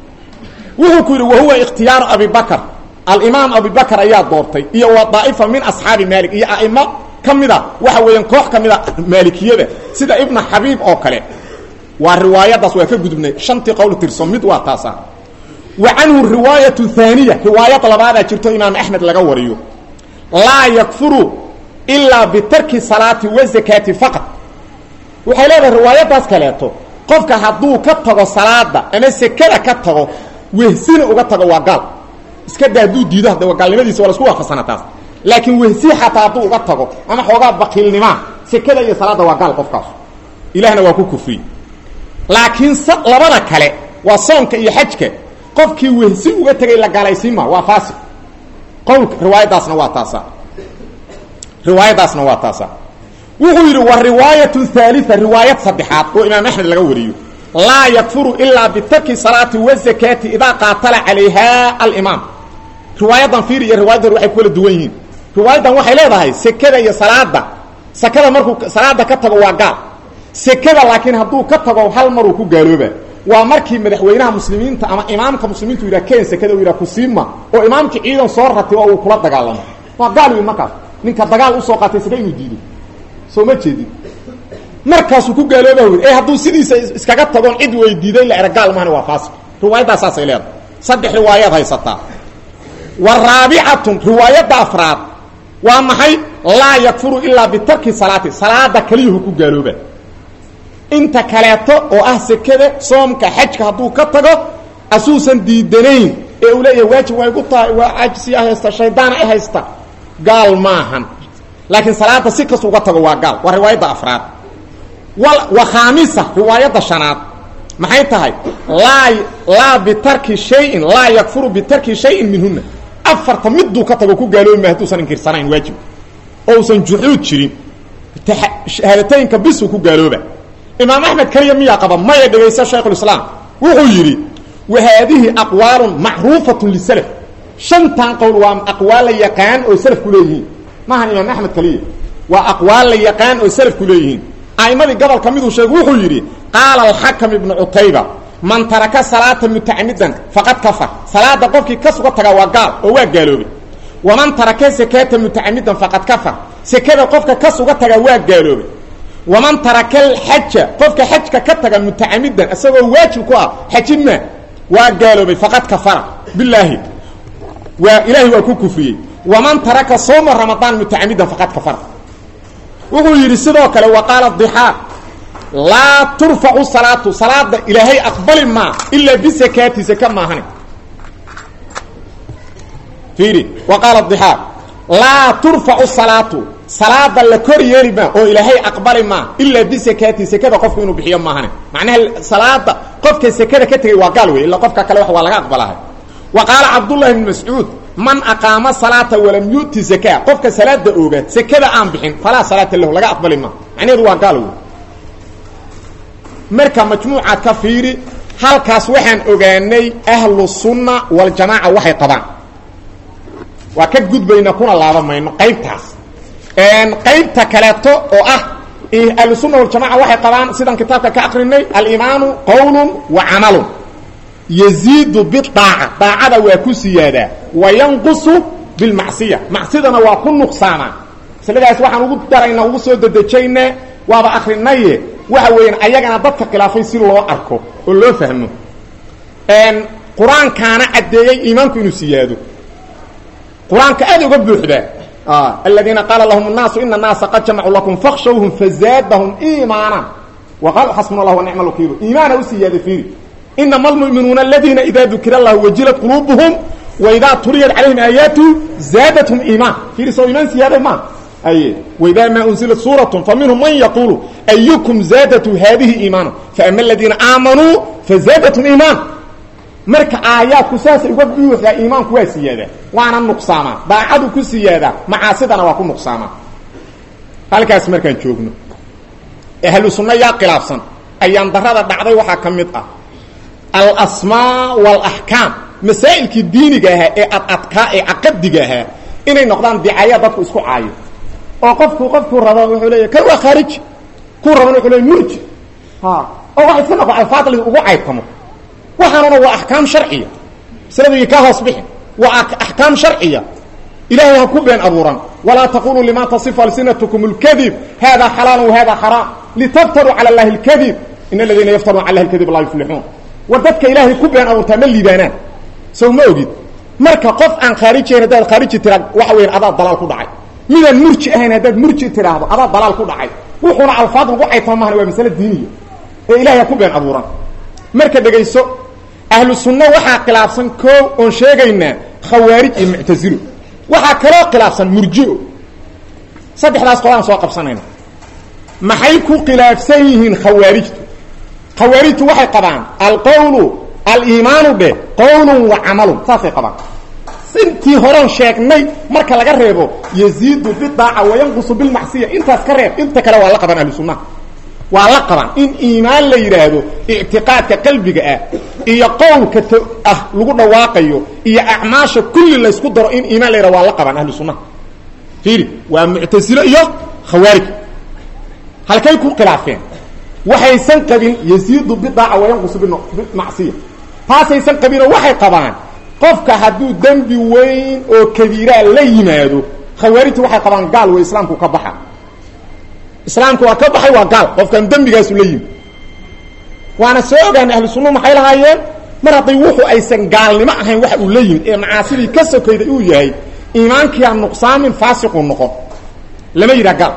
wuxuu ku yidhi wahuwa ikhtiyaaru abi bakr alimaam abi bakr ayaa doortay iyo wa daa'ifa min asxaabi maalik iyo a'imo ka mida waxa weeyaan koox ka mida maalikiyada sida ibna xabiib oo kale waa riwaayadaas waa ka gudubnay shantii qowl tirso mid waa taas ah wa canhu riwaayatu haaniya riwaayad labaadaa jirto imaam axmed laga wariyo laa yakfuru ilaa bitarki salaati wa zakaati faqad waxay leedahay riwaayadaas kaleeto qofka hadduu ka tago salaada ama sekada ka tago wehsina uga tago waa gaal iska daa hadduu diido hadda waa gaalnimadiisa waa la isku waafaqsanaa taas laakiin wehsi xataa hadduu uga tago ama xoogaa baqiilnimaa sekada iyo salaada waa gaal qofkaas ilaahna waa ku kufriyey laakiin labada kale waa soonka iyo xajka qofkii wehsi uga tegay la gaalaysiima waa faasiq qowlka riwaayadaasna waa taasa riwaayadaasna waa taasa wuxuu yidhi wa riwaayatu haalitha riwaayad saddexaad oo imaam axmed laga wariyo laa yakfuru ilaa bitarki salaati wazakaati idaa qaatala calayha alimaam riwaayadan fiir iyo riwayadda hore waxay ku kala duwan yihiin riwaayadan waxay leedahay sekada iyo salaada sekada markuu salaada ka tago waa gaal sekada laakiin hadduu ka tago hal maruu ku gaalooba waa markii madaxweynaha muslimiinta ama imaamka muslimiintu yidhaha keen sekada uu yidhaha kusiima oo imaamkii ciidan soo ratay oo uu kula dagaalamo waa gaal weyn markaas ninka dagaal usoo qaatay seka inuu diido soo ma jeedin markaasuu ku gaalooba wy ee hadduu sidiisa iskaga tagoon cid weydiiday la era gaal mahana waa faasiq riwaayaddaa saasay leedahay saddex riwaayaad haysataa wa raabicatun riwaayadda afraad waa maxay laa yakfuru ilaa bitarki salaati salaada keliyuhu ku gaalooba inta kaleeto oo ah sekada soomka xajka hadduu ka tago asuusan diidanayn ee uu leeyahay waajib way ku tahay waa caajisi ah haysta shaydaan ay haysta gaal maahan laakiin salaada si kasta uga tago waa gaal waa riwaayadda afraad wal wa khamisa riwaayadda shanaad maxay tahay laa laa bitarki shay'in laa yakfuru bitarki shay'in minhunna afarta miduu ka tago ku gaaloobi ma haduusan inkirsanayn waajib oo uusan juxuud jirin shahaadateynka bisu ku gaalooba imaam axmed kaliya miyaa qaba maya dhegaysa shaykhulislaam wuxuu yidhi wa haadihi aqwaalun macruufatun lisalaf shantan qowl waa aqwaal la yaqaan oo salafku leeyihiin maahan imaam axmed kaliya waa aqwaal la yaqaan oo salafku leeyihiin a'immadii gobolka miduu sheegay wuxuu yidhi qaala alxakam ibnu cutayba man taraka salaata mutacamidan faqad kafar salaada qofkii ka suga taga waa gaal oo waa gaaloobay waman taraka sakaata mutacamidan faqad kafar sekada qofka ka suga taga waa gaaloobay waman taraka alxaja qofka xajka ka taga mutacamidan isagoo waajib ku ah xajima waa gaaloobay faqad kafara billahi wa ilahi waa ku kufriyey waman taraka sawma ramadaan mutacamidan faqad kafara wuxuu yidhi sidoo kale wa qaala dixaaq laa turfacu salaatu salaada ilaahay aqbali maa ilaa bisakaati saka maahane fiiri wa qaala dixaaq laa turfacu salaatu salaada la kor yeeli maa oo ilaahay aqbali maa ilaa bisakaati sakada qofku inuu bixiyo maahane macnaha salaada qofka sakada ka tegay waa gaal wey ilaa qofka kale wax waa laga aqbalahay wa qaala cabdullah ibn mascuud man aqaama salaata walam yu'ti zakaa qofka salaada ooga sakada aan bixin falaa salaata lahu laga aqbali maa macnaheedu waa gaal wey marka majmuuca ka fiiri halkaas waxaan ogaanay ahlu sunna wal jamaa waxay qabaan waa ka gudbayna kuna laabamayno qaybtaas een qaybta kaleeto oo ah ahlu sunna wal jamaa waxay qabaan sidan kitaabka ka aqrinay al iimaanu qawlun wa amalun yaziidu bidaaca daacada waa ku siyaada wa yanqusu bil ma'siyah ma'sidana waa ku nuqsaana saladaas waxaan ugu darayna ugu soo dadajayna waaba aqrinaye waxa weeyaan ayagana dadka khilaafay si loo arko oo loo fahmo een quraankaana cadeeyay iimaanku inuu siyaado quraanka aad uga buuxda ah alladina qala lahum an-nas inna an-nasa qad jama'u lakum fakhshawhum fazadahum iimana wa qala hasbunallahu wa ni'mal wakeel iimana usiyada fiiri إنما المؤمنون الذين إذا ذكر الله وجلت قلوبهم وإذا تريت عليهم آياته زادتهم إيمان في رسول إيمان سيادة ما أي وإذا ما أنزلت سورة فمنهم من يقول أيكم زادت هذه إيمانا فأما الذين آمنوا فزادتهم إيمان مرك آيات كساس يقبلوا في إيمان كوا سيادة وأنا النقصامة بعد كسيادة مع سيدنا وكم نقصامة هل كاس مركان شوفنا أهل السنة يا قلافصا أيام ضرر بعضي وحا كمتها الأسماء والأحكام مسائل الدين جاها أتقاء عقد جاها إن النقدان دعاية ضبط اسكو عايو وقفك وقفك الرضا وحوليه كوا خارج كوا رضا وحوليه مرج ها أو واحد سنة على الفاضل وعيكم وحنا وأحكام شرعية سنة يكاها صبح وأحكام شرعية إلهي هكوب بين أبورا ولا تقولوا لما تصف ألسنتكم الكذب هذا حلال وهذا حرام لتفتروا على الله الكذب إن الذين يفترون على الله الكذب لا يفلحون wadadka ilaahay ku been abuurtaa ma liibaanaan soo ma ogid marka qof aan khaarijeen dad khaarij tira waxa weyn adaa dalaal ku dhacay midaan murji ahayn dad murji tiraahdo adaa dalaal ku dhacay wuxuuna alfaad ugu cayfamahan waa mas'ala diiniya ee ilaahay ku been abuuran marka dhageyso ahlu sunna waxa khilaafsan koow oo sheegayna khawaarij iyo mu'tazilo waxa kale khilaafsan murji'o saddexdaas qolaan soo qabsanayna maxay ku khilaafsan yihiin khawaarijtu خوارج waxay qabaan alqawlu aliimaanu be qawlun wa amalun saasay qabaan sintii horan sheegnay marka laga reebo yaziidu bidaa'a wa yanqusu bil ma'siyah intaas ka reeb inta kale waa la qabaan ahlu sunnah waa la qabaan in iimaan la yiraahdo i'tiqaadka qalbiga ah iyo qowlka ah lagu dhawaaqayo iyo a'maasha kulli la isku daro in iimaan la yiraahdo waa la qabaan ahlu sunnah fiiri waa mu'tazilo iyo khawarij halkay ku khilaafeen waxay san qabin yaziidu bidaa'a wa yanqusu bil ma'siyah taasay san qabin waxay qabaan qofka haduu dambi weyn oo kabiira la yimaado khawaarij waxay qabaan gaal oo islaamku ka baxa islaamku waa ka baxay waa gaal qofkan dambigaas la yimid waana soo ogaan ahlu sunna maxay lahaayeen mar haday wuxuu aysan gaalnimo ahayn waxa uu la yimid ee macaasidii ka sokeeyay uu yahay iimaankii aan nuqsaamin faasiq uu noqon lama yiraahdo gaal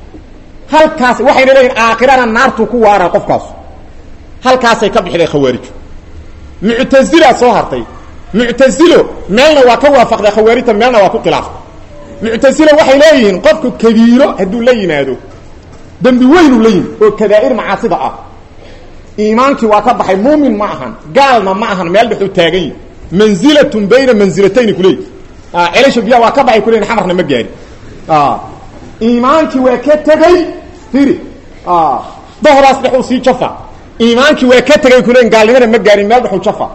halkaas waxay leeyihiin aakhirana naartu ku waara qofkaas halkaas ay ka bixday khawaarij mu'tazila soo hartay mu'tazilo meelna waa ka waafaqday khawaarijta meelna waa ku khilaaf mu'tazila waxay leeyihiin qofku kabiiro haduu la yimaado dambi weyn uu leeyahay oo kadaa'ir macaasida ah iimaankii waa ka baxay muumin ma ahan gaalna ma ahan meel dhuxu taagan manzilatun bayna manzilatayn kulay ah elasha biya waa ka baxay kulay xamarna ma gaari ah iimaankii waa ka tagay tiri ah dahraas dhaxu si jafa iimaankii waa ka tagay kuleen gaalnimada ma gaarin meel dhaxu jafa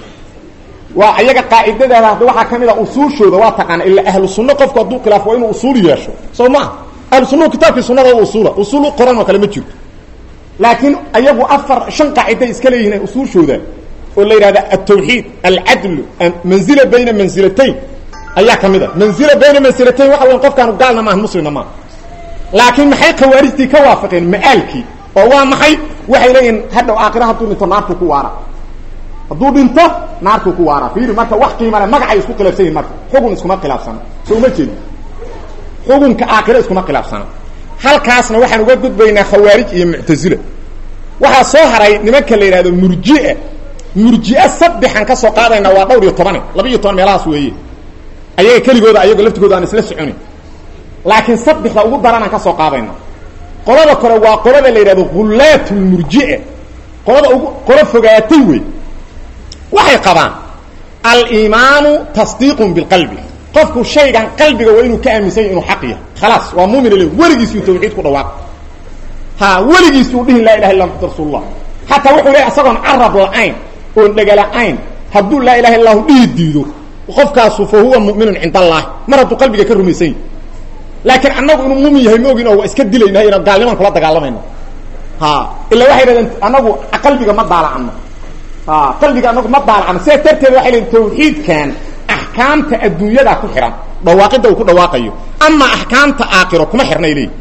waa ayaga qaacidada waxa kamida usuushooda waa taqaan illa ahlu sunna qofku haduu khilaaf waa inuu usuul yeesho soo ma ahlu sunna kitaabki sunnada usuula usuul quraan oo kale ma jirto laakiin ayagu afar shan qaacida iska leeyihiin usuushooda oo la yiraahdo at-tawhid al-adl manzila bayna manzilatayn ayaa kamida manzila bayna manzilatayn waxa weyn qofkan gaalna ma muslimna ma laakiin maxay khawaarijtii ka waafaqeen maalki oo waa maxay waxay leeyihiin hadhow aakhira hadduu dhinto naartu ku waara hadduu dhinto naartu ku waara fiiri marka wax qiimo leh magacay isku khilaafsan yihiin marka xugun iskuma khilaafsana soo ma jeedin xukunka aakhira iskuma khilaafsana halkaasna waxaan uga gudbaynaa khawaarij iyo mu'tazila waxa soo haray nimanka la yiraahdo murji'a murji'a saddexan ka soo qaadayna waa dhowr iyo toban laba iyo toban meelahaas weeye ayaga keligooda ayaga laftigooda aan isla soconin laakiin saddexda ugu daran aan ka soo qaadayna qolada kale waa qolada la yiraahdo ghullatul murji'a qolada ugu qolo fogaatay way waxay qabaan al-iimaanu tasdiiqun bil qalbi qofku shaygan qalbiga waa inuu ka aaminsan yahay inuu xaq yahay خلاص waa muumin ilaa warigiisu tawxiid ku dhawaaq ha warigiisu dhihin la ilaha illa allah rasuulullah hatta wuxuu leeyahay asagoon arab la'ayn oo dhagala'ayn hadduu la ilaha illa allah diido qofkaas fa huwa mu'minun inda allah maradu qalbiga ka rumaysan laakiin annagu inuu muumin yahay moogin oo iska dilayna inaan gaalniman kula dagaalamayno ha illa waxay yiraahdeen annagu qalbiga ma daalacno ha qalbiga annagu ma daalacno see tarteed waxay leeyihiin tawxiidkan ahkaamta adduunyada ku xiran dhawaaqida uu ku dhawaaqayo ama ahkaamta aakhiro kuma xirnay leey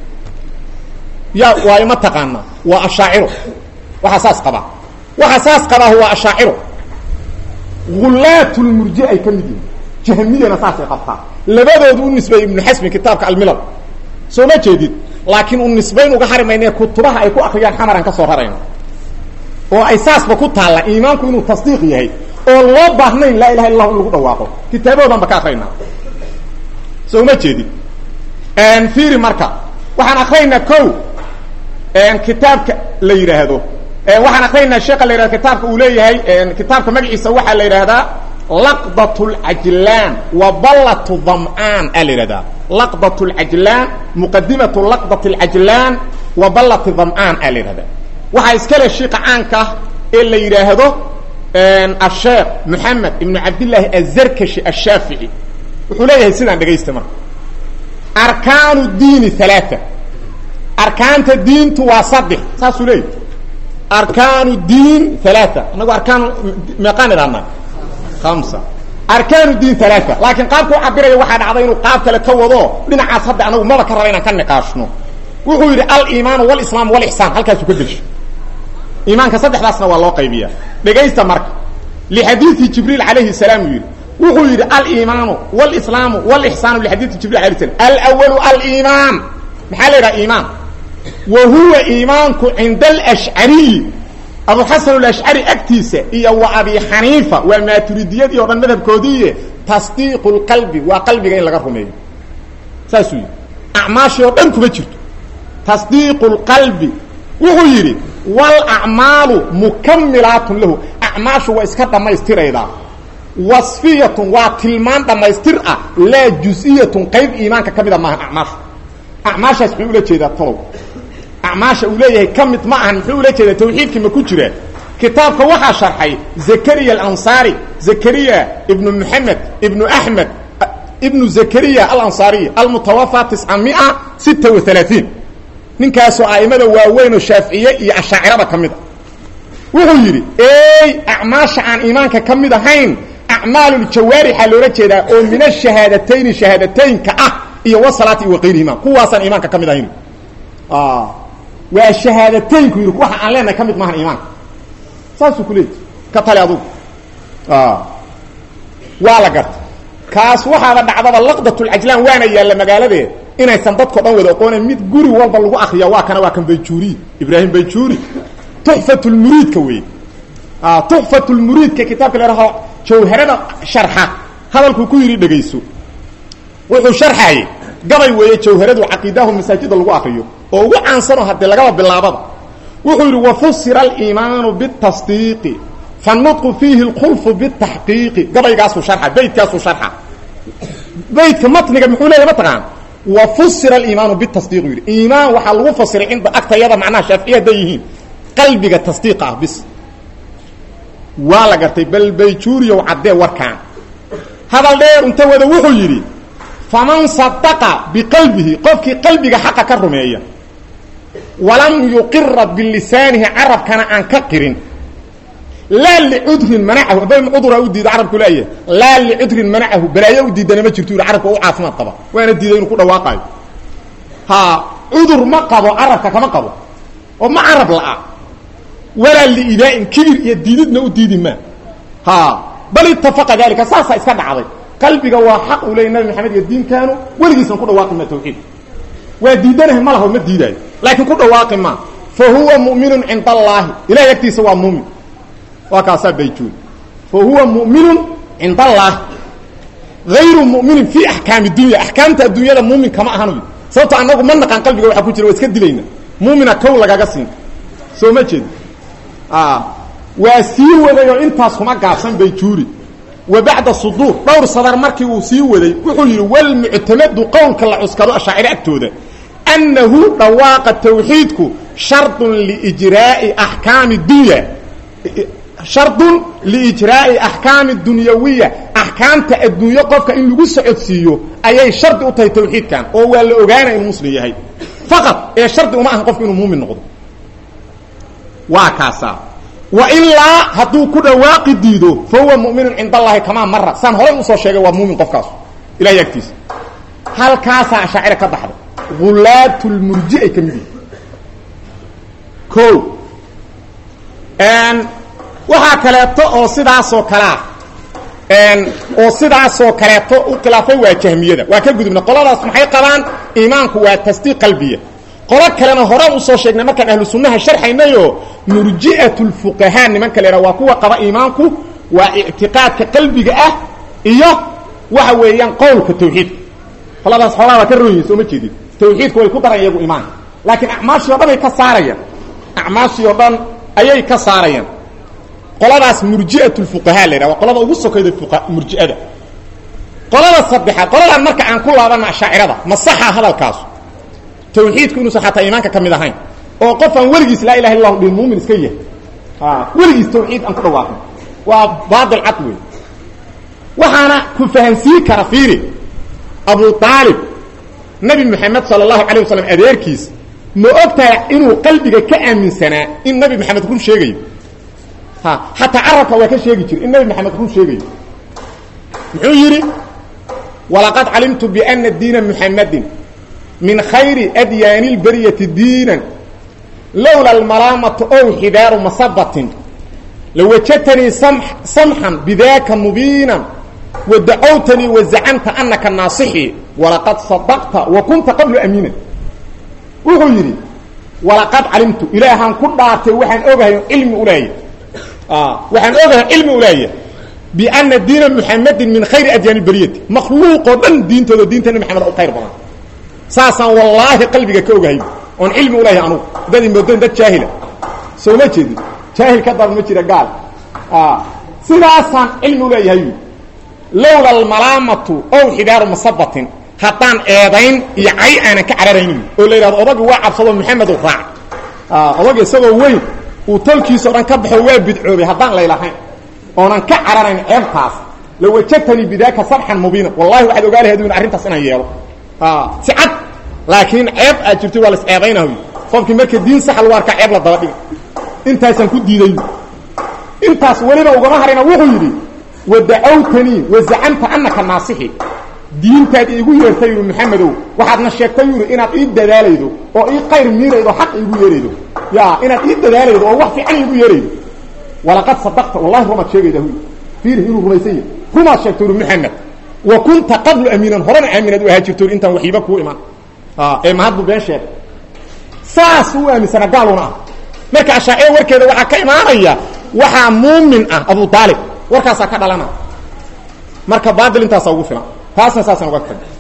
ya waa ima taqaana waa ashaa'iro waxa saas qaba waxa saas qaba huwa ashaa'iro ghullatul murji'a kamidin jahmiyana saas qabta labadoodu u nisbay ibn hasm kitabka al-milal soo ma jeedid laakiin u nisbayn uga harimaynay kutubaha ay ku akhriyaan xamaran ka soo rarayna oo ay saasba ku taala iimaanku inuu tasdiiq yahay oo loo baahnayn la ilaha illa allah lagu dhawaaqo kitaaboodan ba ka akhriyna soo ma jeedid aan fiiri marka waxaan akhriyna kow aan kitaabka la yiraahdo ee waxaan akhriyna sheekha la yiraahdo kitaabka uu leeyahay aan kitaabka magaciisa waxa la yiraahdaa laqdatul ajlan wa ballatu dham'an al-irada laqdatul ajlan muqaddimatu laqdatul ajlan wa ballatu dham'an al-irada waxa iskale sheekha aanka ee la yiraahdo aan asheekh Muhammad ibn Abdullah az-Zarkashi ash-Shafi'i wuxuu leeyahay sidaan dhageysta marka arkaanu diini thalatha arkaanta diintu waa saddex saasuu leeyahay arkaanu diin thalatha anagu arkaan maqaanidana khamsa arkaanu diin thalatha laakiin qaabku cabiraya waxa dhacday inuu qaab kale ka wado dhinacaas hadda anagu maba ka rabayna kan niqaashno wuxuu yiri al-iimaan wal islaam wal ihsaan halkaas ku gashay iimaanka saddexdaasna waa loo qaybiyaa dhageysta marka li hadiisi jibril alayhi salaam yiri wuxuu yiri al-iimaan wal islaam wal ihsaan li hadiisi jibril alayhi salaam al-awwal al-iimaan maxaa leeyahay iimaan wa huwa iimaanku inda al-ash'ari abu hasan al-ash'ari aktiisa iyo wa abi hanifa wa maturidiyadi oo dhan madhabkoodii tasdiiqul qalbi wa qalbiga in laga rumeeyo saasuu a'maashi oo dhan kuma jirto tasdiiqul qalbi wuxuu yiri wal a'maalu mukammilatun lahu a'maashu wa iska dhamaystirayda wasfiyatun wa tilmaan dhamaystir ah la juz'iyatun qayb iimaanka kamida ma a'maash a'maashaas wuxuu la jeedaa talow a'maasha uu leeyahay kamid ma ahan wuxuu la jeedaa tawxiidka ma ku jira kitaabka waxa sharxay Zakariya al-Ansari Zakariya ibn Muhammad ibn Ahmad ibn Zakariya al-Ansari al-mutawaffa tis'amiya sita wa thalaathin ninkaas oo aimada waaweyn oo Shaafi'iyya iyo Ash'ariyada kamid wuxuu yiri ee a'maasha aan iimaanka kamid ahayn a'maalul jawaariha loo jeedaa oo min ash-shahaadatayn shahaadatayn ka ah iyo wasalaati iyo qeyrihima kuwaasan iimaanka kamid ahayn ah waa shahaadatayn ku yiri waxa aan leenahay kamid maahan iimaanka saasu kuleed ka tali adu ah wala gart kaas waxa la dhacdaba laqdatul ajlan waana yaala magaaladeed inaysan dadku dhan wada aqoonay mid guri walba lagu akhriyo waa kana waa kan bayjuuri ibraahim bayjuuri tuhfatul murid ka weey ah tuhfatul murid ka kitaabka la raho jawharada sharxa hadalku ku yiri dhageyso wuxuu sharxay gabay weeye jawharadu aqiidahu masaajida lagu akhriyo oo ugu aansano hadii laga bilaabada wuxuu yiri wa fusira al-iimaan bit-tasdiiq fanutqu fihi al-khulf bit-tahqiiq gabaygaas uu sharxa beedkaas uu sharxa beedka matniga muxuu leeyahay matqaan wa fusira al-iimaan bit-tasdiiq yiri iimaan waxa lagu fasiray inda agtayada macnaha shafiiciyada yihiin qalbiga tasdiiq ah bis wala gartay bal bayjuuri oo cadde warkaan hadal dheer inta wada wuxuu yiri faman saddaqa biqalbihi qofki qalbiga xaqa ka rumeeya walam yuqirra bilisanihi arab kana an ka qirin la li'udrin manahu bay udra u diido arabku leeyahay la li'udrin manahu balaayo u diidana ma jirto arabku uu caafimaad qaba waana diiday inuu ku dhawaaqayo ha عذر ما قبو عرفك كما قبو وما عرف لا ولا لإباء كبير يديدنا وديد ما ها بل اتفق ذلك ساسا اسكاد عضي قلبك هو حق ولي النبي محمد الدين كانوا ولقيسنا كل واقع من التوحيد وديدنه ما له ما ديدان لكن كل واقع ما فهو مؤمن عند الله إلا يكتي سوى مؤمن وكاسا بيتون فهو مؤمن عند الله غير مؤمن في أحكام الدنيا أحكام الدنيا المؤمن كما أهانوي سوف أنه من نقان قلبك وحكو جيرا واسكد لينا مؤمن كون لغا قسين سو ما جيد آه وسيو وذيو انتاس هما قاسم بيتوري وبعد الصدور دور صدر مركي وسيو وذي وحولي والمعتمد قول كالله عسكروا الشاعر أكتوده أنه رواق التوحيدك شرط لإجراء أحكام الدنيا شرط لإجراء أحكام الدنيوية أحكام الدنيا قفك إن لغو سعودسيو أي شرط أطي التوحيد كان هو اللي أغانا المسلمية هاي فقط أي شرط وما أهن قفك إنه مؤمن نقض واكاسا وإلا هدو كده واقد ديدو فهو مؤمن عند الله كمان مرة سان هو يوصل شيء ومؤمن قفكاسو إلا يكتيس هل كاسا شاعر كبحر غلات المرجئة كمدي كو ان waxa kaleeto oo sidaas oo kala een oo sidaas oo kaleeto u khilaafay waa jahmiyada waa ka gudubna qoladaas maxay qabaan iimaanku waa tasdiiq qalbiya qolo kalena hore u soo sheegnay marka ahlu sunnaha sharxaynayo murji'atul fuqaha niman kale waa kuwa qaba iimaanku waa i'tiqaadka qalbiga ah iyo waxa weeyaan qowlka tawxiid qoladaas xoolaha ka rooyay soo ma jeedid tawxiidku way ku daran iyagu iimaan laakiin a'maashii oo dhan ay ka saarayaan a'maashii oo dhan ayay ka saarayaan qoladaas murji'atul fuqaha leeyahay waa qolada ugu sokeeyay fuqaha murji'ada qolada saddexaad qoladan marka aan ku laabana shaacirada masaxa hadalkaas tawxiidku inuu saxata iimaanka kamid ahayn oo qof aan waligiis la ilaaha illallah bil muumin iska yahay ha waligiis tawxiid aan ku dhawaaqo waa baadil aqwi waxaana ku fahansiin kara fiiri abu talib nabi muhammad sallallahu alayhi wasallam adeerkiis ma ogtahay inuu qalbiga ka aaminsanaa in nabi muhammad ku sheegay ها حتى عرفه وكشيغي جير النبي محمد كون شيغي محو يري ولقد علمت بان الدين محمد من خير اديان البريه دينا لولا الملامه او حذار مصبه لو وجدتني سمح سمحا بذاك مبينا ودعوتني وزعمت انك الناصحي ولقد صدقت وكنت قبل امينا وهو يري ولقد علمت الهان كداتي وحن اوغاي علم اولي اه وحن اوغه علم ولايه بان الدين محمد من خير اديان البريه مخلوق ودن دينته دينته محمد او خير بنا ساسا والله قلبك كوغاي ان علم ولايه انو ددي مدن دد جاهله سو ما جيد جاهل كدر ما جيره قال اه ساسا علم ولايه لولا الملامه او حدار مصبه حتان ايدين يعي انا كعررين او ليراد اوبغ وا عبسدو محمد وراع اه اوبغ اسو وين وتلكيس أن كبح وابد عوبي هذان لا إلهين وأن كعررين عبقاس لو وجدتني بذاك صرحا مبينا والله واحد وقال هذون أرنت سنة يالو آه سعد لكن عب أجرتي ولا سعيبينه فمكن مركز الدين سحل وارك عب للضربين انت سنكون ديني انت سولنا وقمهرنا وغيري ودعوتني وزعمت أنك الناصحي diintaad igu yeertay maxamedow waxaad na sheegtay inaad ii dadaalaydo oo ii qayr miiraydo xaq igu yeeraydo yaa inaad ii dadaalaydo oo wax fiican igu yeeraydo walaqad sadaqta wallahi ruma sheegaydo fiir inuu rumaysay kuma sheegtay maxamed wa kunta qabl aminan horan aminad waa jirto inta waxiiba ku iman ah ee mahad been sheeg saas uu aaminsan gaaluna marka ashaa'i warkeeda waxa ka imaanaya waxa muumin ah abu talib warkaas ka dhalana marka baadil intaas ugu filan taasna saasan uga tag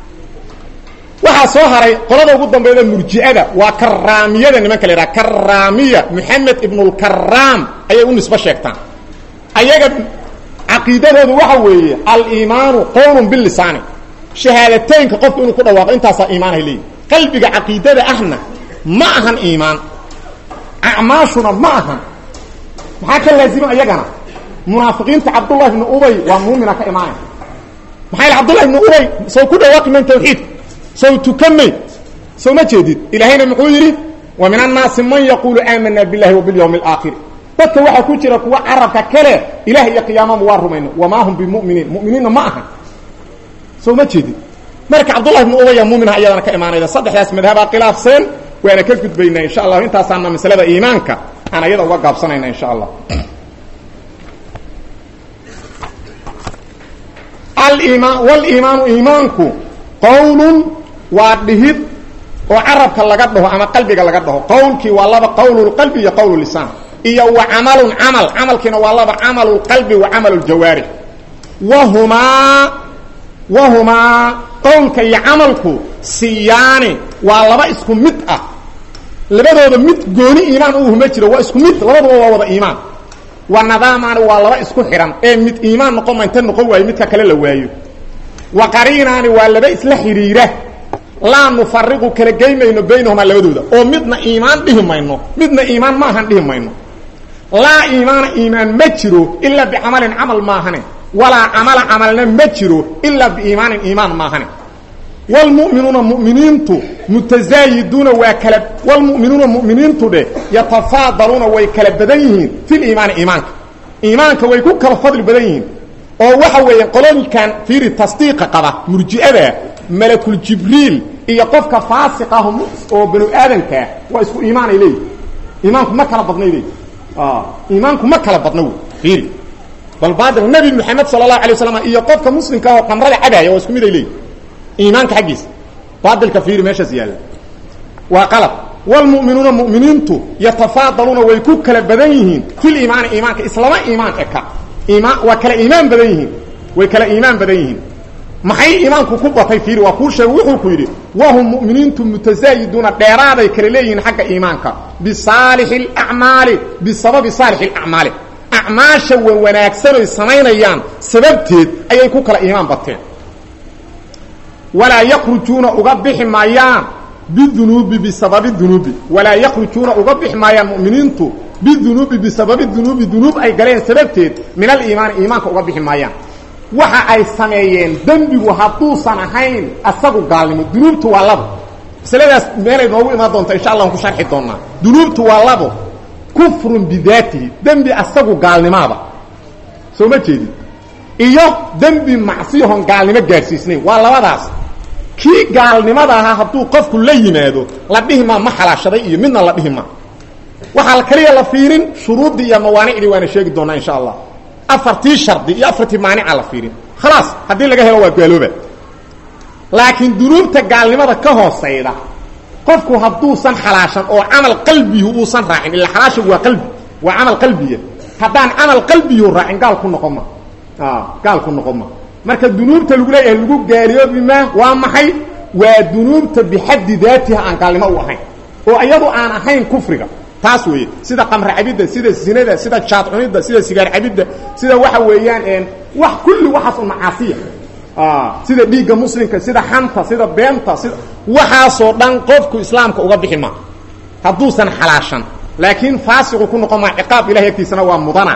waxa soo haray qolada ugu dambeeyay murji'ada waa karaamiyada nimanka leeyahay karaamiya Muhammad ibn al-Karram ayay u nisba sheegtaan ayaga aqeedadoodu waxa weeye al-iimaan qawlun bil lisan shahaadateynka qofku inuu ku dhawaaqo intaas iimaan ay leeyahay qalbiga aqeedada ahna ma ahan iimaan a'maashuna ma ahan maxaa ka laazima ayagana munaafiqiinta Abdullah ibn Ubay waa muumina ka iimaan maxay Abdullah ibn Ubay soo ku dhawaaqi min tawxiid soo tukamay soo ma jeedid ilaahayna muxuu yiri wa min an-nas man yaqulu amanna billahi wa bil yawmil aakhir dadka waxa ku jira kuwa arabka kale ilaahay iyo qiyaamada waa rumayno wama hum bimu'minin mu'minina ma aha soo ma jeedid marka Abdullah ibn Ubay muumin ayadana ka iimaanayda saddexdaas madhaba khilaafsan waana ka gudbaynaa insha Allah inta saana masalada iimaanka ana ayada uga gaabsanayna insha Allah al-iimaan wal iimaanu iimaanku qawlun wa dhihid oo arabka laga dhaho ama qalbiga laga dhaho qawlki waa laba qawlul qalbi iyo qawlul lisaan iyo wa amalun amal amalkina waa laba amalul qalbi wa amalul jawarih wa huma wa huma qawlka iyo amalku siyaani waa laba isku mid ah labadooda mid gooni iimaan uu huma jiro waa isku mid labadooda waa wada iimaan wa nadaamaan waa laba isku xiran ee mid iimaan noqon ma inta noqon waayo midka kale la waayo wa qariinaani waa laba isla xiriira la nufarriqu kala geeymayno baynahuma labadooda oo midna iimaan dhihimayno midna iimaan ma ahan dhihimayno la iimaan iimaan ma jiro illa bi amalin amal ma ahane wala amala amalna ma jiro illa bi iimaanin iimaan ma ahane wal mu'minuna mu'minintu mutazaayiduna wa kala wal mu'minuna mu'minintu de yatafaadaluna way kala badan yihiin fil iimaan iimaanka iimaanka way ku kala fadli badan yihiin oo waxa weeye qolonkan fiiri tasdiiqa qaba murji'ada malakul jibriil iyo qofka faasiq ah oo banu aadanka waa isku iimaan ay leeyihiin iimaanku ma kala badnay ah iimaanku ma kala badnay fiiri bal baad nabi muhammad sallallahu alayhi wasallam iyo qofka muslimka oo qamrada cabaya waa isku mid ay leeyihiin iimaanka xaqiis baadilka fiiri meesha siyaala waa qalab wal mu'minuna mu'minintu yatafaadaluna way ku kala badan yihiin fil iimaan iimaanka islaama iimaanka ka iimaan waa kala iimaan badan yihiin way kala iimaan badan yihiin maxay iimaanku ku batay fiiri waa ku sheeg wuxuu ku yiri wa hum mu'minintu mutazaayiduna dheeraaday kala leeyihiin xagga iimaanka bi saalihil a'maali bi sababi saalihil a'maali a'maasha wa wanaagsan oo sameynayaan sababteed ayay ku kala iimaan bateen wala yakhrujuna uga bixi maayaan bidunubi bi sababi dunubi wala yakhrujuna uga bixi maayaan mu'minintu bidunubi bi sababi dunubi dunub ay galeen sababteed min al-iimaan iimaanka uga bixi maayaan waxa ay sameeyeen dambigu haduusan ahayn asagu gaalnimo dunubtu waa labo saladaas meelay noogu imaan doonta insha Allah ku sharxi doonaa dunubtu waa labo kufrun bidaatihi dambi asagu gaalnimaaba soo ma jeedin iyo dambi macsiyoon gaalnimo gaarsiisnay waa labadaas kii gaalnimada aha haduu qofku la yimaado la dhihima ma xalaashaday iyo midna la dhihima waxa la kaliya la fiirin shuruudi iyo mawaanicdi waana sheegi doonaa insha Allah afartii shardi iyo afartii maanic la fiirin خلاص hadii laga helo waa gaalooba laakiin dunuubta gaalnimada ka hooseyda qofku haduu san xalaashan oo amal qalbigu uu san raacin illa xalaashu waa qalbi waa amal qalbiga hadaan amal qalbigu raacin gaal ku noqoma ah gaal ku noqoma marka dunuubta lagu leeyahay lagu gaaliyo bima waa maxay waa dunuubta bihaddi daatiha aan gaalnimo u ahayn oo ayadu aan ahayn kufriga taas weeye sida qamr cabida sida zinada sida jaad cunida sida sigaar cabida sida waxa weeyaan een wax kulli waxaas oo macaasiya ah sida dhiiga muslimka sida xanta sida beenta sida waxaasoo dhan qofku islaamka uga bixi ma haduusan xalaashan laakiin faasiqu ku noqon ma ciqaab ilaahay agtiisana waa mudana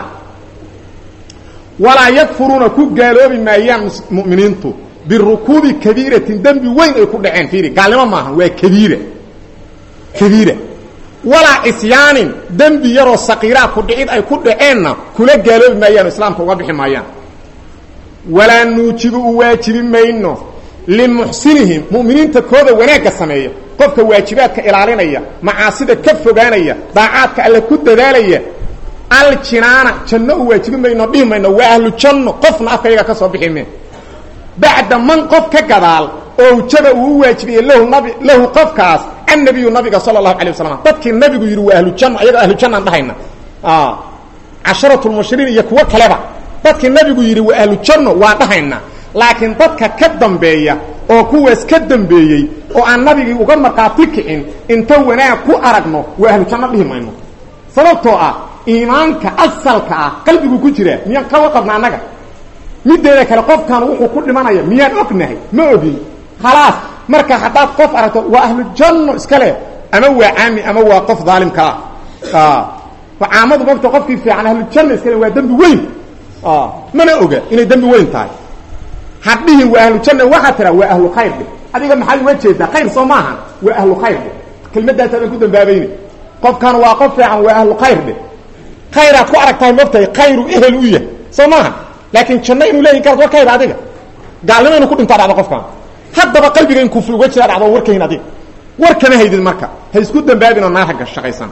wala yakfuruna ku gaaloobi maayaan mu'miniintu birukubi kabiratin dambi weyn ay ku dhaceen fiiri gaalnimo maahan waa kabiira kabiira wala isyaanin dambi yaro saqiira ku dhicid ay ku dhaceenna kula gaaloobi maayaan islaamka uga bixi maayaan wala nuujibu waajibi mayno limuhsinihim mu'miniinta kooda wanaaga sameeyo qofka waajibaadka ilaalinaya macaasida ka fogaanaya daacadka alla ku dadaalaya al jinaana janno waajibi mayno dhimayno waa ahlu janno qofna afkayga ka soo biximeen bacda man qof ka gadaal oo jaba uu waajibiyay lahu nabi lahu qofkaas annabi nabiga sallallahu alayhi wasallam dadkii nabigu yiri waa ahlu janno ayaga ahlu janno dhahayna ah asharatul mushriin iyo kuwa kaleba dadkii nabigu yiri waa ahlu janno waa dhahayna laakiin dadka ka dambeeya oo kuwaas ka dambeeyay oo aan nabigi uga marqaati kicin inta wanaag ku aragno waa ahlu janno dhimayno sababtoo ah iimaanka asalka ah qalbigu ku jira miyaan ka waqabna anaga mideeda kale qofkan wuxuu ku dhimanaya miyaan ognahay ma ogi خلاص marka hadaad qof aragto waa ahlu janno iskale ama waa aami ama waa qof dhaalim kala ah faamadu waqti qofkii fiican ahlu janno iskale waa dambi weyn ah mana oga inay dambi weyn tahay hadii waa ahlu janno waxa tira waa ahlu khayr adiga maxay uga jeedaa khayr soo maaha waa ahlu khayr kelmadaas aan ku dambaabeyni qofkan waa qof fiican waa ahlu khayr khayra ku aragtay moftay khayru ehlu iya soo maaha laakiin janno inuu leeyahay kala khayr adiga gaalnimo inuu ku dhintaa dhacdo qofkan haddaba qalbiga in kufri uga jira dhacdo warkayn adig warkana haydin marka ha isku dambaabin oo naar shaqaysan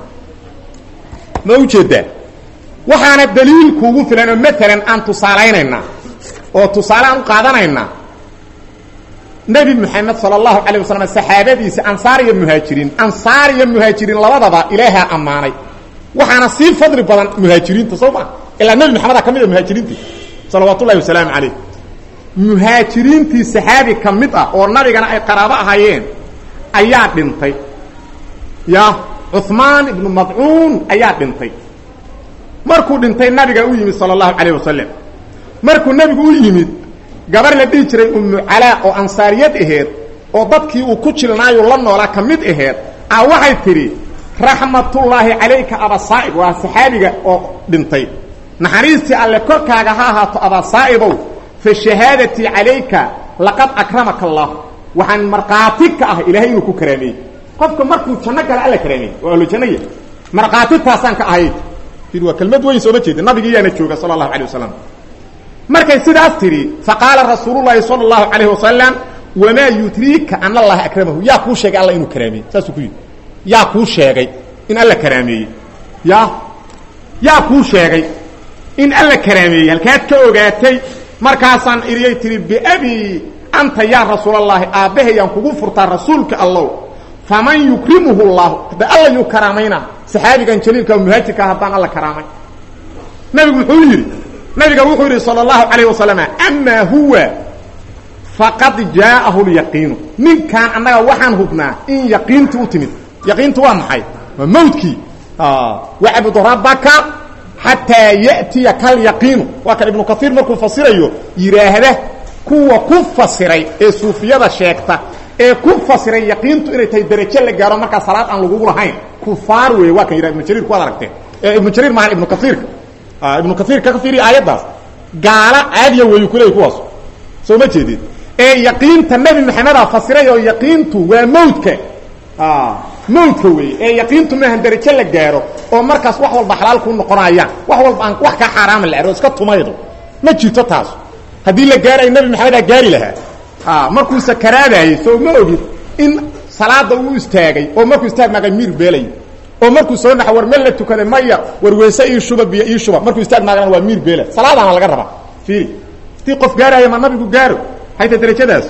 ma u jeedaa waxaana daliil kuugu filan oo maalan aan tusaalaynayna oo tusaale aan u qaadanayna nabi maxamed sallallahu alayhi wasallam saxaabadiisa ansaar iyo muhaajiriin ansaar iyo muhaajiriin labadaba ilaaha amaanay waxaana sii fadli badan muhaajiriinta soo ma ilaa nabi maxamed ka mid ah muhaajiriinta sallallahu wasallam alayhi muhaajiriintii saxaabi ka mid ah oo nabigana ay qaraabo ahaayeen ayaa dhintay ya Uthman ibn Mad'un ayaa dhintay markuu dhintay nabiga u yimid sallallahu alayhi wasallam markuu nabigu u yimid gabar la dhigi jiray ummu ala oo ansaariyad aheed oo dadkii uu ku jilnaayo la noolaa kamid aheed aa waxay tiri rahmatullahi alayka aba sa'id wa saxaabiga oo dhintay naxariistii alle korkaaga ha ahaato aba sa'idow fa shahadati alayka laqad akramaka allah waxaan marqaati ka ah ilaahay inuu ku karaamay qofka markuu janno gal alla karaamay waa loo jannaya marqaati taasan ka ahayd waa kelmad weyn soo jeeda nabiga yaana jooga sallallahu alayhi wasallam markay sidaas tiri faqala rasuulullaahi sallallahu alayhi wasallam wama yutrika anna allah akramahu ya ku sheegay alla inuu karaamay saas ku yiri ya ku sheegay in alla karaamay ya ya ku sheegay in alla karaamay halkaad ka ogaatay markaasan iriyay tiri bi abi anta ya rasuulullaahi aabahayaan kugu furtaa rasuulka allah faman yukrimuhu allah da alla yukramayna saxaabigan jaliilka muhaajirka haddaan alla karaamay nabigu wuxuu yiri nabiga wuxuu yiri sallallahu alayhi wasallam amma huwa faqad jaa'a al-yaqin ninkan annaga waxaan hubnaa in yaqiintu u timid yaqiintu waa maxay waa mawdki ah wa'budu rabbaka hatta ya'tiyaka al-yaqin wa kan ibn kathir markuu fasirayo yiraahda kuwa ku fasiray ee suufiyada sheegta ee ku fasiray yaqiintu inay tahay darajo la gaaro marka salaad aan lagu lahayn kufaar way waa kan ibn jarir ku aragtay ibn jarir ma ibn kathir ah ibn kathir ka fiiri aayadaas gaala aadiya way ku leeyahay kuwaas soo ma jeedid ee yaqiinta nabi maxamed fasiray oo yaqiintu waa mawdka ah mawdka way ee yaqiintu ma darajo la gaaro oo markaas wax walba xalaal ku noqonayaan wax walba aan wax ka xaraam la aro iska tumaydo ma jirto taas hadii la gaaray nabi maxamed gaari lahaa ah markuu sakaraadayay soo ma ogid in salaada uu istaagay oo markuu istaag maagay mir beelay oo markuu soo nax war meel la tukaday maya war weesa iyo shuba biyo iyo shuba markuu istaag maagana waa mir beelay salaadana laga raba fiiri tii qof gaaraya ma nabigu gaaro hayta darajadaas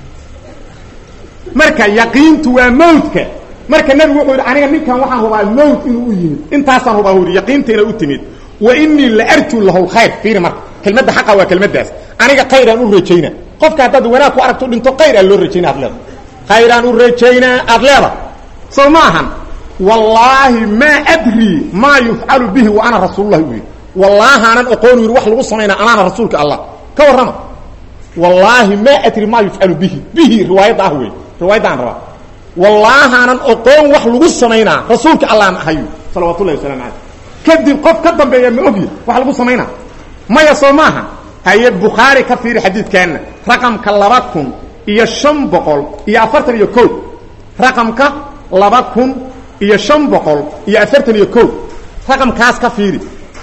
marka yaqiintu waa mawdka marka nabigu wuxuu aniga ninkan waxaan hubaa mawd inuu u yimid intaasan hubaa huri yaqiinteena u timid wa inni la arju lahu alkhayr fiiri marka kelmadda xaqa waa kelmaddaas aniga khayran u rajayna qofka hadda wanaag ku aragto dhinto khayran loo rajayna adleeda khayran u rajayna adleeda soo maahan wallahi ma adri ma yuf'alu bihi wa ana rasuulullaahi wi wallahi anan aqoon wir wax lagu sameeyna ana rasuulka allah ka warrama wallahi ma adri ma yuf'alu bihi bihi riwaayad ah wi riwaayad aan raba wallahi anan aqoon wax lagu sameeyna rasuulka allah ahayu sallallahu alayhi wasallam kadib qof ka dambeeya ma ogi wax lagu sameeyna ma ya soo maaha hay bukhari ka fiiri xadiidkan raqamka laba kun iyo shan boqol iyo afartan iyo kow raqamka laba kun iyo shan boqol iyo afartan iyo kow raqamkaas ka fiiri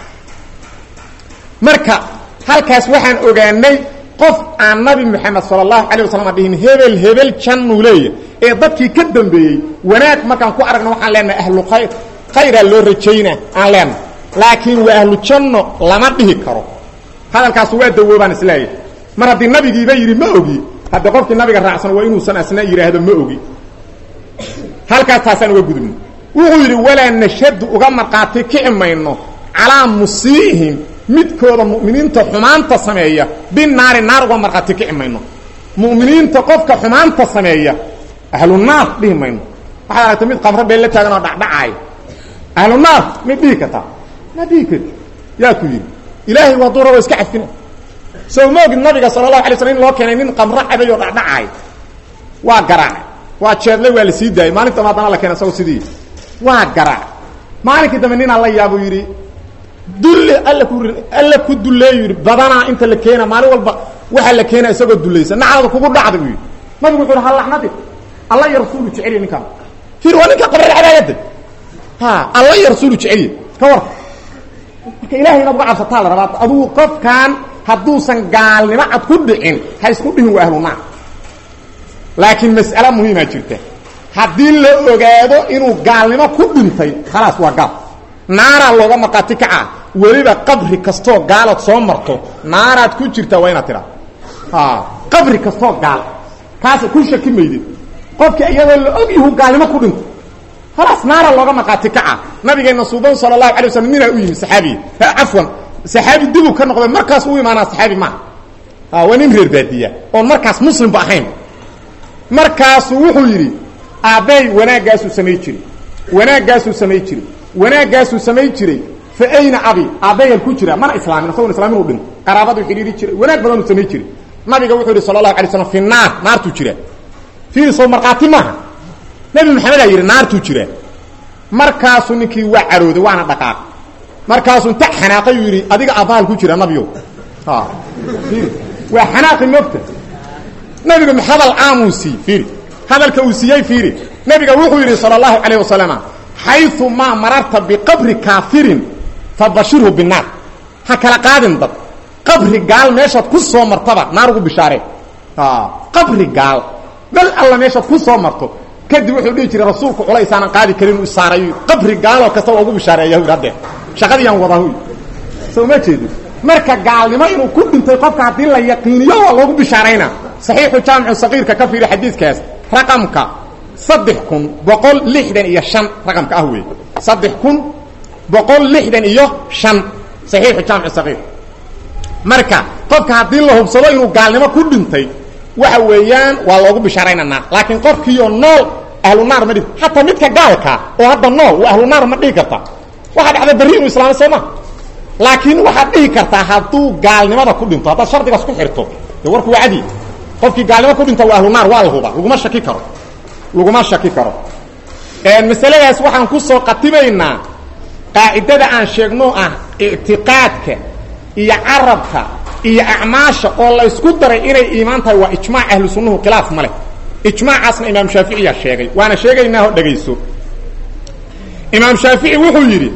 marka halkaas waxaan ogaanay qof aan nabi maxamed sallallahu alayhi wasallam dhihin hebel hebel jannu leeyahay ee dadkii ka dambeeyay wanaag markaan ku aragno waxaan leenahay ahlu khayr khayra loo rajayna aan leenahay laakiin waa ahlu janno lama dhihi karo hadalkaas waa dawoobaan islaahay mar haddii nabigiiba yiri ma ogi hadda qofkii nabiga raacsan waa inuu san asna yiraahdo ma ogi halkaas taasaan uga gudubno wuxuu yiri walaa nashadu uga marqaati kiimayno calaa musiihim midkooda mu'miniinta xumaanta sameeya bin naari naar uga marqaati kiimayno mu'miniinta qofka xumaanta sameeya ahlu naar dhimayno waxa ay tamid qamra beel la taagan oo dhacdhacay ahlu naar mid dhigata nadiikad yaa ku yiri ilaahi waa dooro iska xafina soo moogid nabiga sallallahu alayhi wasallam loo keenay nin qamra caday oo dhacdhacay waa garaac waa jeedlay waa la sii daayay maalinta maadana la keenay soo sidii waa garaac maalinkii dambe nin alla yaabo yiri dulle alla ku alla ku duleeyir badana inta la keenay maalin walba waxa la keenay isagoo dulaysan nacada kugu dhacday uu nabigu wuxuu hal laxnadi alla ya rasuulu jecel ninka fiir waa ninka qabray cadaayad ha alla ya rasuulu jecel ka war marka ilaahay nabiga cabsataa la rabaa aduu qofkan hadduusan gaalnimo cad ku dhicin ha isku dhihin waa ahlu naar laakiin mas'ala muhiima jirta haddii la ogaado inuu gaalnimo ku dhintay khalaas waa gaal naaraa looga maqaati kaca weliba qabri kastoo gaalad soo marto naaraad ku jirta waa inaad tidhaa ha qabri kastoo gaal kaas ku shaki maydid qofka iyadoo la og yahu gaalnimo ku dhintay khalaas naara looga maqaati kaca nabigeena suuban sallallahu alayhi wasallam mina u yimi saxaabi afwan saxaabi dibu ka noqday markaas uu imaanaa saxaabi ma ah waa nin reer baadiya oo markaas muslim ba ahayn markaas wuxuu yiri aabay wanaagaasu samay jiray wanaagaasu samay jiray wanaagaasu samay jiray fa ayna abi aabay ku jira mana islaamin soo islaamin u dhin qaraabadu xiriiri jiray wanaag badan uu samay jiray nabiga wuxuu yiri sallallahu alayhi wasallam fi naar naartu jira fi soo marqaati ma nabi maxamed ayiri naartu jira markaas ninkii waa carooday waana dhaqaaq markaas inta xanaaqay yiri adiga abaal ku jira nabiyo ha waa xanaaqi nafta nabiga hadal aamusi fiiri hadalka uu siiyay fiiri nabiga wuxuu yiri sallallahu alayhi wasallam haythu ma mararta bi qabri kafirin fabashirhu bin nar hakala qaadin dad qabri gaal meesha ku soo martaba naar ugu bishaare ha qabri gaal bal alla meesha ku soo marto kadib wuxuu dhigi jiray rasuulku culaysaana qaadi karin uu saaray qabri gaal oo kasta ugu bishaareeyo hadde shaqadiyaan wadahu soo ma jeedo marka gaalnimo inuu ku dhintay qofka hadii la yaqiiniyo waa lagu bishaareyna saxiixu jaamicu saqiirka ka fiiri xadiiskaas raqamka saddex kun boqol lixdan iyo shan raqamka ah weey saddex kun boqol lixdan iyo shan saxiixu jaamicu saqiir marka qofka hadii la hubsado inuu gaalnimo ku dhintay waxa weeyaan waa lagu bishaareynaa laakiin qofkiyo nool ahlu naar ma dhig hatta midka gaalka oo hadda nool waa ahlu naar ma dhig karta waxa dhacda bari inuu islaam soo laakiin waxa dhigi karta haduu gaalnimada ku dhinto hada shardigaas ku xirto warku wacdi qofkii gaalnimo ku dhinto waa ahlu naar waa lahuba laguma shaki karo laguma shaki karo ee masaladaas waxaan ku soo qatibaynaa qaacidada aan sheegno ah i'tiqaadka iyo arabka iyo acmaasha oo la isku daray inay iimaan tahay waa ijmaac ahlu sunnuhu khilaaf male ijmaacaasna imaam shaafici yaa sheegay waana sheegaynaa oo dhageyso imaam shaafici wuxuu yiri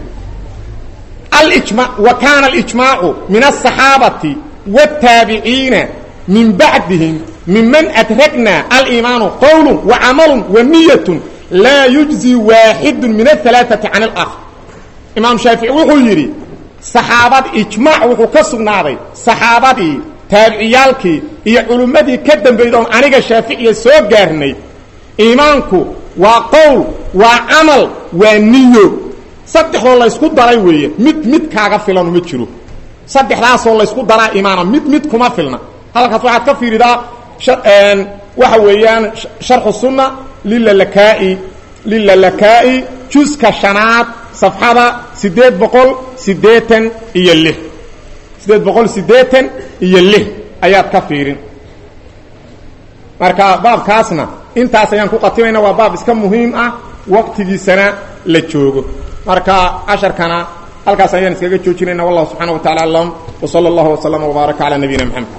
al-ijma' wa kana al-ijma'u min as-sahabati wat-tabi'ina min ba'dihim mimman adrakna al-iman qawlun wa 'amalun wa niyyatun la yujzi wahidun min ath-thalathati 'an al-akhar imaam shaafici wuxuu yiri saxaabad ijmaac wuxuu ka sugnaaday saxaabadii taabiciyalkii iyo culimadii ka dambeeyay aniga shaafici soo gaarnay iimaanku waa qowl waa amal waa niyo saddexdoo la isku daray weeye mid mid kaaga filan uma jiro saddexdaas oo la isku daraa iimaana mid mid kuma filna halkaas waxaad ka fiiridaa waxa weeyaan sharh sunna lilalaka'i lilalaka'i juzka shanaad safxada sideed boqol sideetan iyo lix sideed boqol sideetan iyo lix ayaad ka fiirin marka baabkaasna intaas ayaan ku qatimayna waa baab iska muhiim ah waqtigiisana la joogo marka asharkana halkaas ayaan iskaga joojinayna wallahu subhanahu wa ta'ala alam wa sallallahu wa sallama wa baraka ala nabiyina muhammad